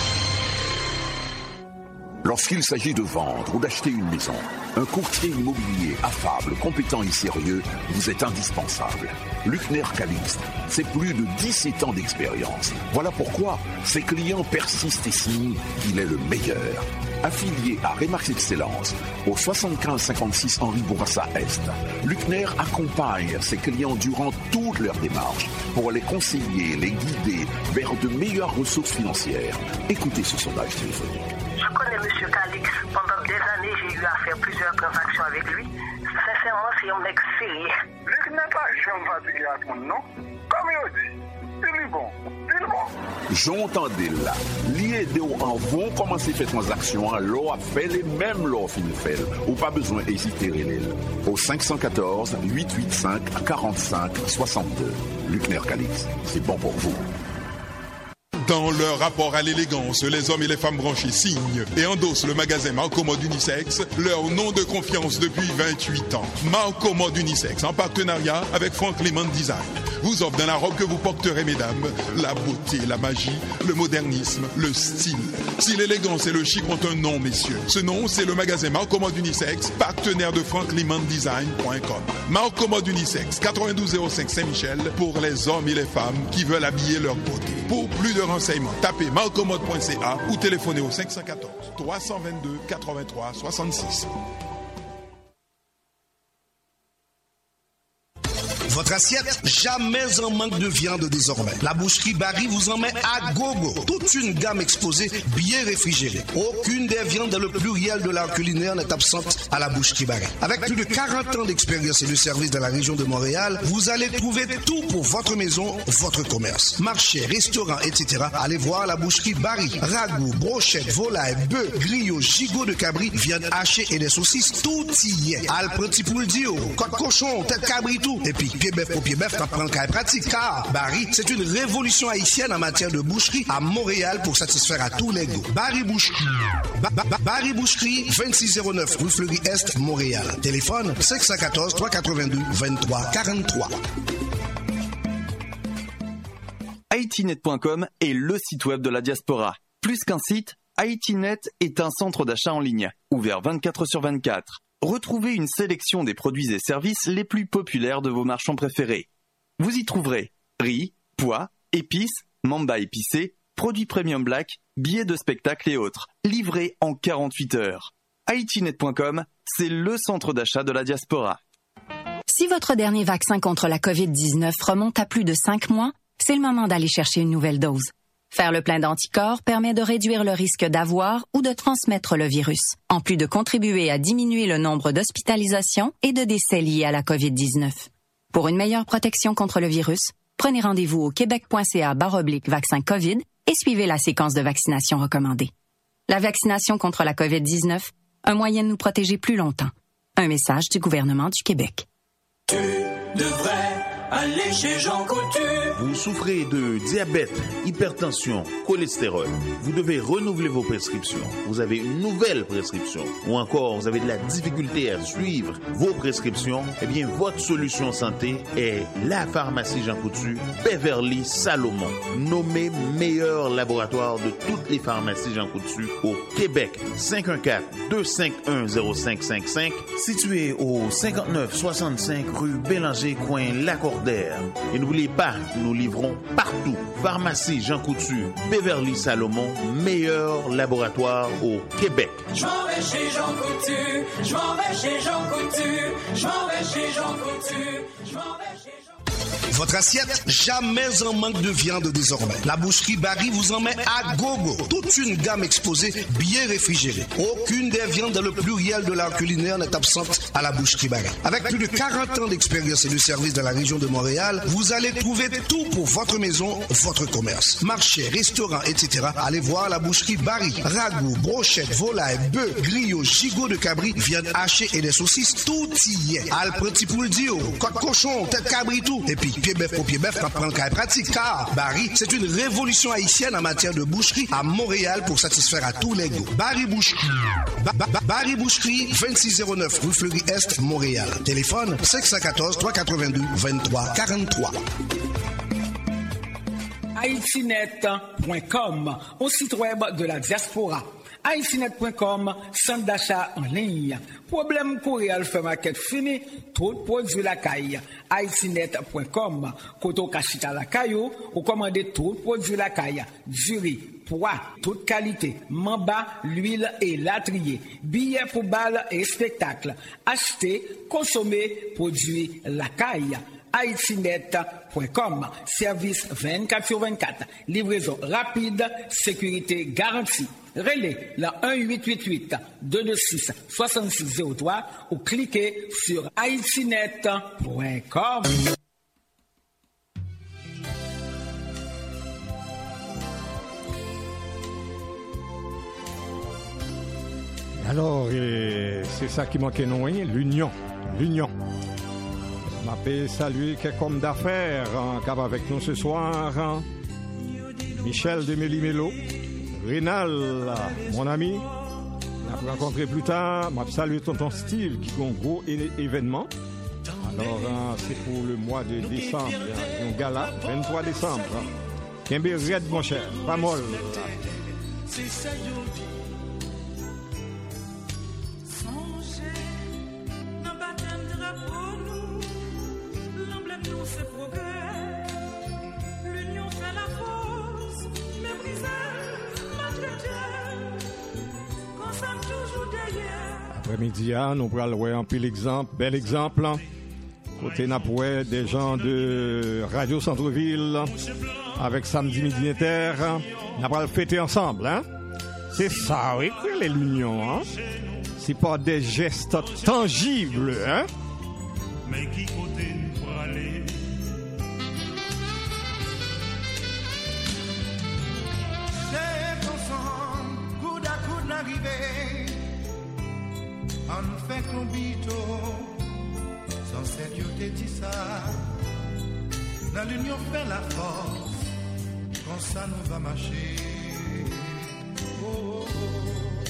Lorsqu'il s'agit de vendre ou d'acheter une maison, un courtier immobilier affable, compétent et sérieux vous est indispensable. Luckner Calixte, c'est plus de dix-sept ans d'expérience. Voilà pourquoi ses clients persistent et signent qu'il est le meilleur. Affilié à Remax Excellence, au soixante-quinze cinquante-six Henri Bourassa Est, Luckner accompagne ses clients durant toute leur démarche pour les conseiller, les guider vers de meilleures ressources financières. Écoutez ce sondage téléphonique. Je connais M. Calix. Pendant des années, j'ai eu à faire plusieurs transactions avec lui. Sincèrement, c'est un mec sérieux. Luc n'est pas jamais fatigué à ton nom. Comme il dit, il est bon. Il est bon. J'entendais là. Lié de en vont commencer à faire transaction, l'eau a fait les mêmes l'eau fin fait. Ou pas besoin d'hésiter au cinq un quatre, huit huit cinq, quarante-cinq soixante-deux. Luckner Calix, c'est bon pour vous. Dans leur rapport à l'élégance, les hommes et les femmes branchés signent et endossent le magasin Marco Mode Unisex, leur nom de confiance depuis vingt-huit ans. Marco Mode Unisex, en partenariat avec Frank Lehman Design. vous offre dans la robe que vous porterez, mesdames, la beauté, la magie, le modernisme, le style. Si l'élégance et le chic ont un nom, messieurs, ce nom, c'est le magasin Marc Commode Unisex, partenaire de frank liman design point com. Marc Commode Unisex, quatre-vingt-douze zéro cinq Saint-Michel, pour les hommes et les femmes qui veulent habiller leur beauté. Pour plus de renseignements, tapez marc commode point c a ou téléphonez au cinq un quatre, trois deux deux, quatre-vingt-trois soixante-six. Votre assiette, jamais en manque de viande désormais. La boucherie Barry vous en met à gogo. Toute une gamme exposée, bien réfrigérée. Aucune des viandes le pluriel de l'art culinaire n'est absente à la boucherie Barry. Avec plus de quarante ans d'expérience et de service dans la région de Montréal, vous allez trouver tout pour votre maison, votre commerce. Marché, restaurant, et cetera. Allez voir la boucherie Barry. Ragoût, brochette, volaille, bœuf, griot, gigot de cabri, viande hachée et des saucisses, tout y est. Alpreti pour le dio, côte cochon, tête cabri, tout. Et puis, pied bœuf pour pied bœuf, t'en prends le cas pratique. Car Barry, c'est une révolution haïtienne en matière de boucherie à Montréal pour satisfaire à tous les goûts. Barry Boucherie. Ba ba ba Barry Boucherie, vingt-six zéro neuf rue Fleury-Est, Montréal. Téléphone cinq un quatre, trois huit deux, vingt-trois quarante-trois. haïtinet point com est le site web de la diaspora. Plus qu'un site, Haïtinet est un centre d'achat en ligne, ouvert vingt-quatre heures sur vingt-quatre. Retrouvez une sélection des produits et services les plus populaires de vos marchands préférés. Vous y trouverez riz, pois, épices, mamba épicé, produits premium black, billets de spectacle et autres, livrés en quarante-huit heures. haïtinet point com, c'est le centre d'achat de la diaspora. Si votre dernier vaccin contre la covid dix-neuf remonte à plus de cinq mois, c'est le moment d'aller chercher une nouvelle dose. Faire le plein d'anticorps permet de réduire le risque d'avoir ou de transmettre le virus, en plus de contribuer à diminuer le nombre d'hospitalisations et de décès liés à la covid dix-neuf. Pour une meilleure protection contre le virus, prenez rendez-vous au québec point c a barre oblique vaccin COVID et suivez la séquence de vaccination recommandée. La vaccination contre la covid dix-neuf, un moyen de nous protéger plus longtemps. Un message du gouvernement du Québec. Tu devrais aller chez Jean Coutu. Vous souffrez de diabète, hypertension, cholestérol. Vous devez renouveler vos prescriptions. Vous avez une nouvelle prescription. Ou encore, vous avez de la difficulté à suivre vos prescriptions. Eh bien, votre solution santé est la pharmacie Jean Coutu, Beverly Salomon. Nommé meilleur laboratoire de toutes les pharmacies Jean Coutu au Québec. cinq un quatre, deux cinq un, zéro cinq cinq cinq. Situé au cinquante-neuf soixante-cinq rue Bélanger, coin Lacordaire. Et n'oubliez pas, nous livrons partout. Pharmacie Jean Coutu, Beverly Salomon, meilleur laboratoire au Québec. Je m'en vais chez Jean Coutu, je m'en vais chez Jean Coutu, je m'en vais chez Jean Coutu, je m'en vais chez Jean Coutu. Votre assiette, jamais en manque de viande désormais. La boucherie Barry vous en met à gogo. Toute une gamme exposée, bien réfrigérée. Aucune des viandes le pluriel de l'art culinaire n'est absente à la boucherie Barry. Avec plus de quarante ans d'expérience et de service dans la région de Montréal, vous allez trouver tout pour votre maison, votre commerce. Marché, restaurant, et cetera. Allez voir la boucherie Barry. Ragoût, brochette, volaille, bœuf, griot, gigot de cabri, viande hachée et des saucisses, tout y est. Alpreti pour le dio, côte cochon, tête cabri, tout. Et puis, pied bœuf pour pied bœuf, t'en prends le cas pratique. Car Barry, c'est une révolution haïtienne en matière de boucherie à Montréal pour satisfaire à tous les goûts. Barry Boucherie. Ba ba Barry Boucherie, vingt-six zéro neuf rue Fleury-Est, Montréal. Téléphone cinq un quatre, trois huit deux, vingt-trois quarante-trois. haïtinet point com, au site web de la diaspora. haïtinet point com, centre d'achat en ligne. Problème courriel fait maquette fini, tout produit la caille. haïtinet point com, koto kachita la caillou, ou commandez tout produit la caille. Du riz, pois, toute qualité, mamba, l'huile et latrier. Billets pour bal et spectacle. Achetez, consommez, produit la caille. haïtinet point com, service vingt-quatre sur vingt-quatre, livraison rapide, sécurité garantie. Relais la un huit huit huit, deux deux six, six six zéro trois ou cliquez sur haïtinet point com. Alors, c'est ça qui manquait, non, l'union, l'union. On peut saluer quelques hommes d'affaires hein, qui sont avec nous ce soir. Hein. Michel de Méli-Mélo, Rénal, mon ami. On va rencontrer plus tard. Je salue tonton Steve qui a un gros é- événement Alors, hein, c'est pour le mois de décembre. Hein. Un gala, vingt-trois décembre. Hein. Kembe Red, mon cher, pas molle. C'est ça, Jody. Songez, dans baptême de drapeau, nous, l'emblème nous c'est progrès. L'union fait la force, mépriser, maltraiter. Qu'on s'aime toujours derrière. Après-midi, hein, nous pourrons voir un pile exemple, bel exemple. Hein. Côté Napoué, des gens de Radio Centre-Ville, avec Samedi Midi Inter, on va le fêter ensemble. Hein? C'est ça, oui, que l'union. Hein? C'est pas des gestes tangibles. Hein? Mais qui côté nous pour aller? C'est ensemble, coude à coude l'arrivée. On fait combito. Sans sécurité dit ça, dans l'union fait la force, quand ça nous va marcher. Oh, oh, oh.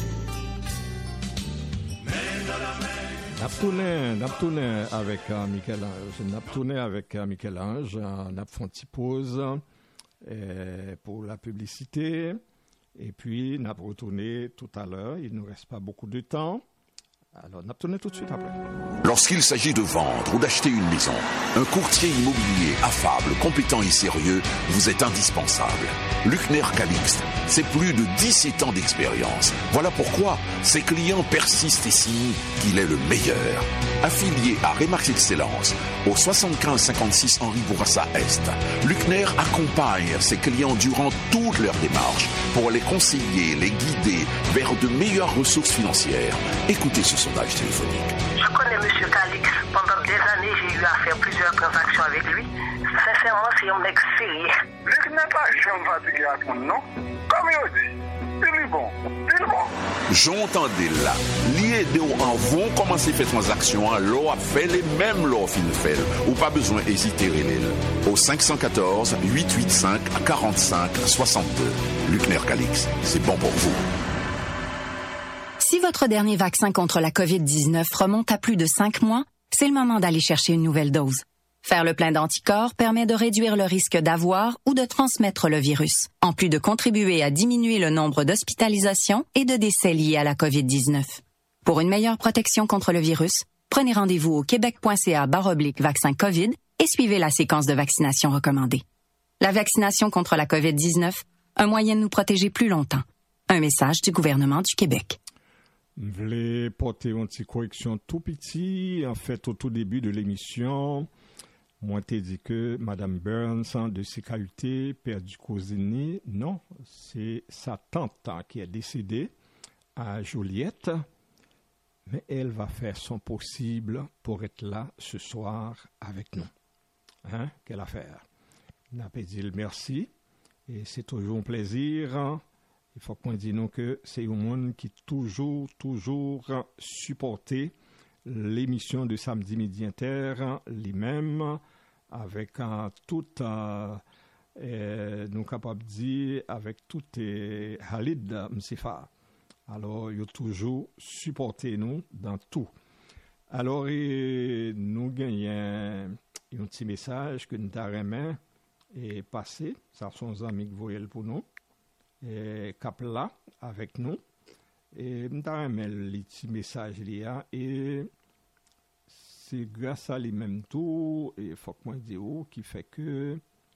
Mais dans la main. Naptourné, Naptourné avec euh, Michel-Ange, Naptourné avec euh, Michel-Ange, on a fait une petite pause euh, pour la publicité, et puis on a retourné tout à l'heure, il ne nous reste pas beaucoup de temps. Alors, on a tourné tout de suite après. Lorsqu'il s'agit de vendre ou d'acheter une maison, un courtier immobilier affable, compétent et sérieux vous est indispensable. Luckner Calixte, c'est plus de dix-sept ans d'expérience. Voilà pourquoi ses clients persistent et signent qu'il est le meilleur. Affilié à Remax Excellence, au soixante-quinze cinquante-six Henri Bourassa Est, Luckner accompagne ses clients durant toute leur démarche pour les conseiller, les guider vers de meilleures ressources financières. Écoutez ce sondage téléphonique. Je connais M. Calix. Pendant des années, j'ai eu à faire plusieurs transactions avec lui. Sincèrement, c'est un mec sérieux. Luc n'est pas jamais fatigué à ton nom. Comme il dit, il est bon, il est bon. J'entendais là. Lié de en vont commencer à faire transaction, l'eau a fait les mêmes l'eau fin fait. Ou pas besoin d'hésiter au cinq un quatre, huit huit cinq, quarante-cinq soixante-deux. Luckner Calix, c'est bon pour vous. Si votre dernier vaccin contre la covid dix-neuf remonte à plus de cinq mois, c'est le moment d'aller chercher une nouvelle dose. Faire le plein d'anticorps permet de réduire le risque d'avoir ou de transmettre le virus, en plus de contribuer à diminuer le nombre d'hospitalisations et de décès liés à la covid dix-neuf. Pour une meilleure protection contre le virus, prenez rendez-vous au québec.ca barre oblique vaccin COVID et suivez la séquence de vaccination recommandée. La vaccination contre la covid dix-neuf, un moyen de nous protéger plus longtemps. Un message du gouvernement du Québec. Je voulais porter une petite correction tout petit. En fait, au tout début de l'émission, moi, t'ai dit que Mme Burns, de C K U T, perdu Cousini. Non, c'est sa tante qui est décédée à Joliette. Mais elle va faire son possible pour être là ce soir avec nous. Hein? Quelle affaire. On a dit le merci. Et c'est toujours un plaisir. Hein? Il faut qu'on dise nous que c'est un monde qui toujours, toujours supporté l'émission de Samedi Midi Inter, les mêmes, avec uh, tout, uh, euh, nous capables de dire, avec tout euh, Halid Msifa. Alors, il a toujours supporté nous dans tout. Alors, et, nous gagnons un petit message que nous avons et passé. Ça sont des amis qui voyaient pour nous. Et cap là avec nous et m'ta remet les petits messages là et c'est grâce à les mêmes tout et faut que moi dire qui fait que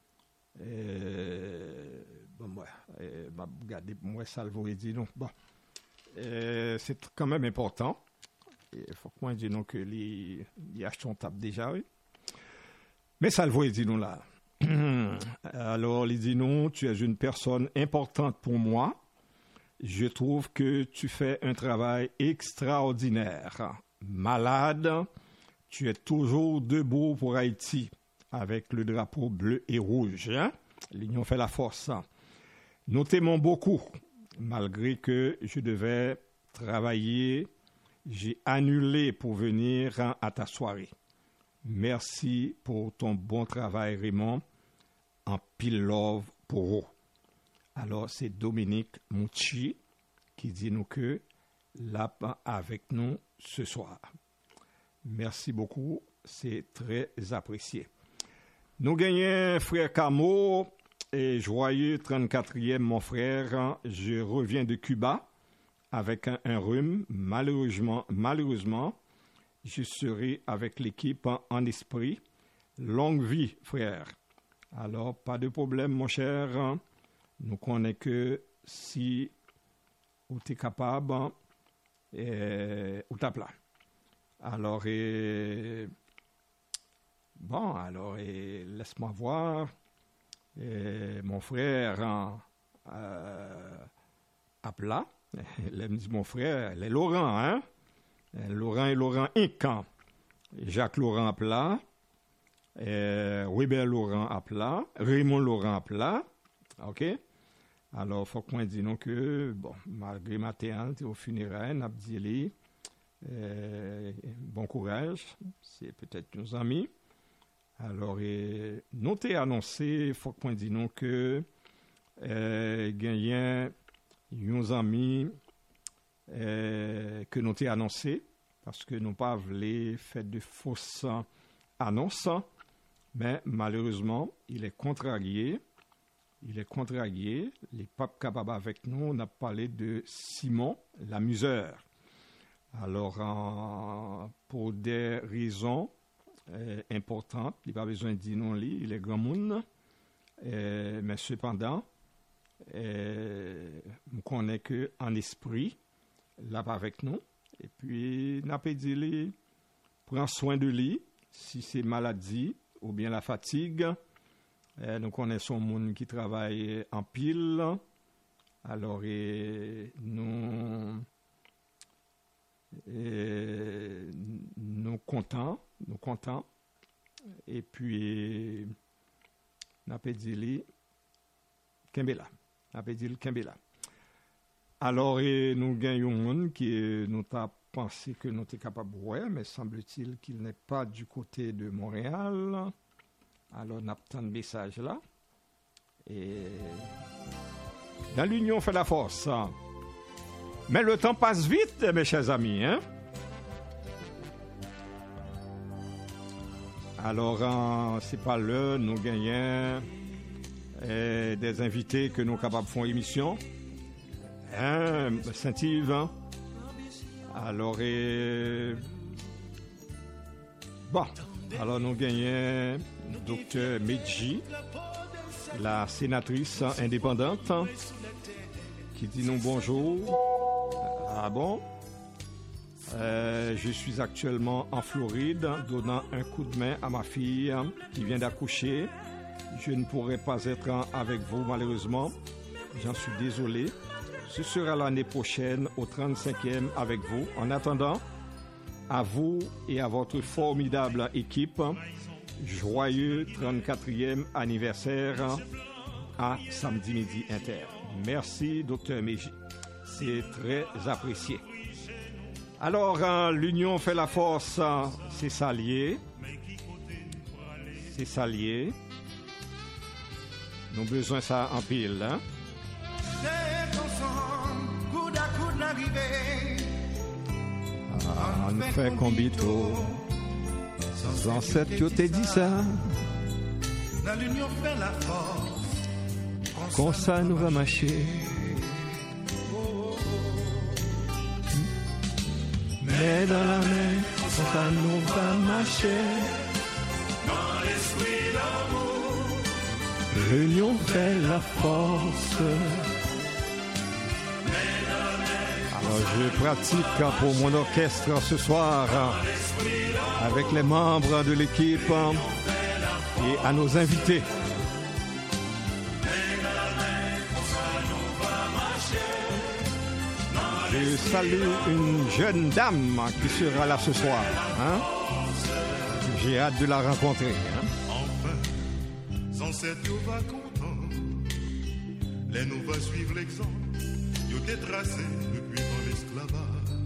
euh, bon moi euh, m'a regardé moi ça le vous dit non bon euh, c'est quand même important et faut que moi dire non que les les achetons tape déjà oui mais ça le vous dit non là. Alors, il dit non, tu es une personne importante pour moi. Je trouve que tu fais un travail extraordinaire. Malade, tu es toujours debout pour Haïti avec le drapeau bleu et rouge. Hein? L'union fait la force. Nous t'aimons beaucoup. Malgré que je devais travailler, j'ai annulé pour venir à ta soirée. Merci pour ton bon travail, Raymond. En pile love pour vous. Alors, c'est Dominique Mouchi qui dit nous que là avec nous ce soir. Merci beaucoup. c'est très apprécié. Nous gagnons frère Camo et joyeux trente-quatrième mon frère. Je reviens de Cuba avec un, un rhume. Malheureusement, malheureusement, je serai avec l'équipe en, en esprit. Longue vie, frère. Alors, pas de problème, mon cher. Nous connaissons que si vous êtes capable, et, ou t'as plat. Alors, et, bon, alors, et, laisse-moi voir. Et, mon frère, euh, à plat. Elle me dit, mon frère, elle est Laurent, hein? Laurent et Laurent Incan. Jacques Laurent à plat. Et Weber Laurent à plat. Raymond Laurent à plat. OK? Alors, il faut qu'on dise non que, bon, malgré ma théante au funérailles, n'a pas dit, euh, bon courage, c'est peut-être nos amis. Alors, et, nous t'ai annoncé, il faut qu'on dise non que, euh, gagnant, nos amis, euh, que nous t'ai annoncé, parce que nous pas voulu faire de fausses annonces, mais malheureusement, il est contrarié. Il est contrarié. Les papes capables avec nous, on a parlé de Simon, l'amuseur. Alors, euh, pour des raisons euh, importantes, il n'a pas besoin de dire non, il est grand monde. Euh, mais cependant, euh, on connaît qu'en esprit, là avec nous. Et puis, n'a pas dit lui, prends soin de lui, si c'est maladie ou bien la fatigue. Euh, nous connaissons monde qui travaille en pile. Alors, et, nous, et, nous contents, nous contents. Et puis, n'a pas dit lui, Kembela. N'a pas dit Kembela. Alors, et, nous gagnons un monde qui nous a pensé que nous étions capables de voir, mais semble-t-il qu'il n'est pas du côté de Montréal. Alors, on a tant de messages là. Et dans l'union, on fait la force. Mais le temps passe vite, mes chers amis. Hein? Alors, euh, c'est pas l'heure, nous gagnons euh, des invités que nous sommes capables de faire émission. Hein, Saint-Yves. Hein? Alors, et... bon, alors nous gagnons Docteur Medji, la sénatrice indépendante, qui dit nous bonjour. Ah bon? Euh, je suis actuellement en Floride, donnant un coup de main à ma fille qui vient d'accoucher. Je ne pourrai pas être avec vous malheureusement. J'en suis désolé. Ce sera l'année prochaine au trente-cinquième avec vous. En attendant, à vous et à votre formidable équipe, joyeux trente-quatrième anniversaire à Samedi Midi Inter. Merci, Docteur Meji. C'est très apprécié. Alors, euh, l'union fait la force, c'est s'allier. C'est s'allier. Nous avons besoin de ça en pile. Hein? Ah, on fait combito. Sans ancêtres, tu t'es dit ça. L'union fait la force. Comme ça, nous va marcher. Mais dans la main, ça nous va marcher. Dans l'esprit d'amour, l'union fait la force. Alors, je pratique pour mon orchestre ce soir avec les membres de l'équipe et à nos invités. Je salue une jeune dame qui sera là ce soir. Hein? J'ai hâte de la rencontrer. Hein? enfin, sans cette yo va content, les nous va suivre l'exemple, yo t'es tracé depuis dans l'esclavage.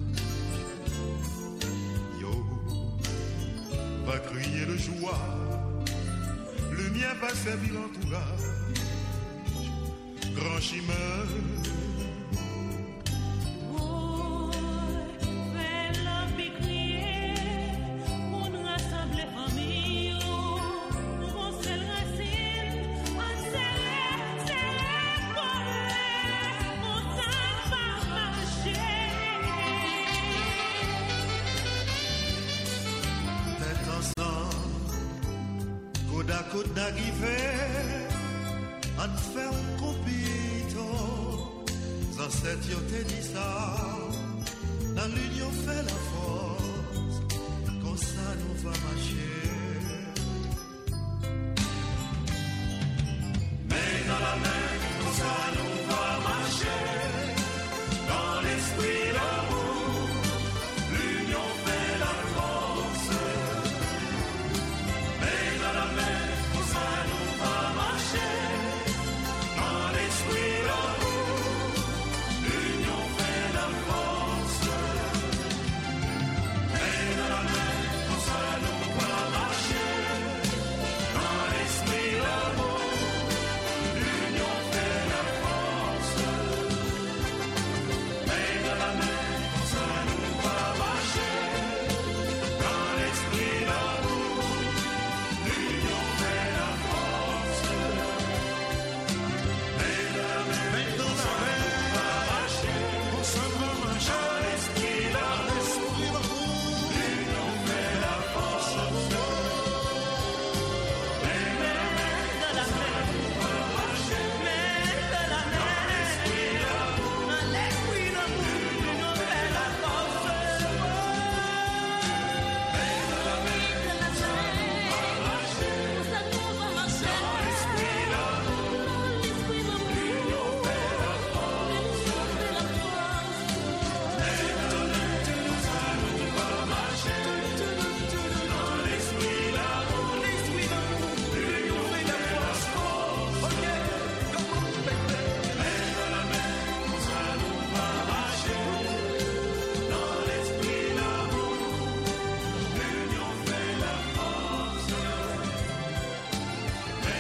Yo va crier le joie, le mien va servir l'entourage, grand chemin. arrivé à te faire un compito. Ancêtres yo te dit ça, dans l'union fait la force, comme ça nous va marcher.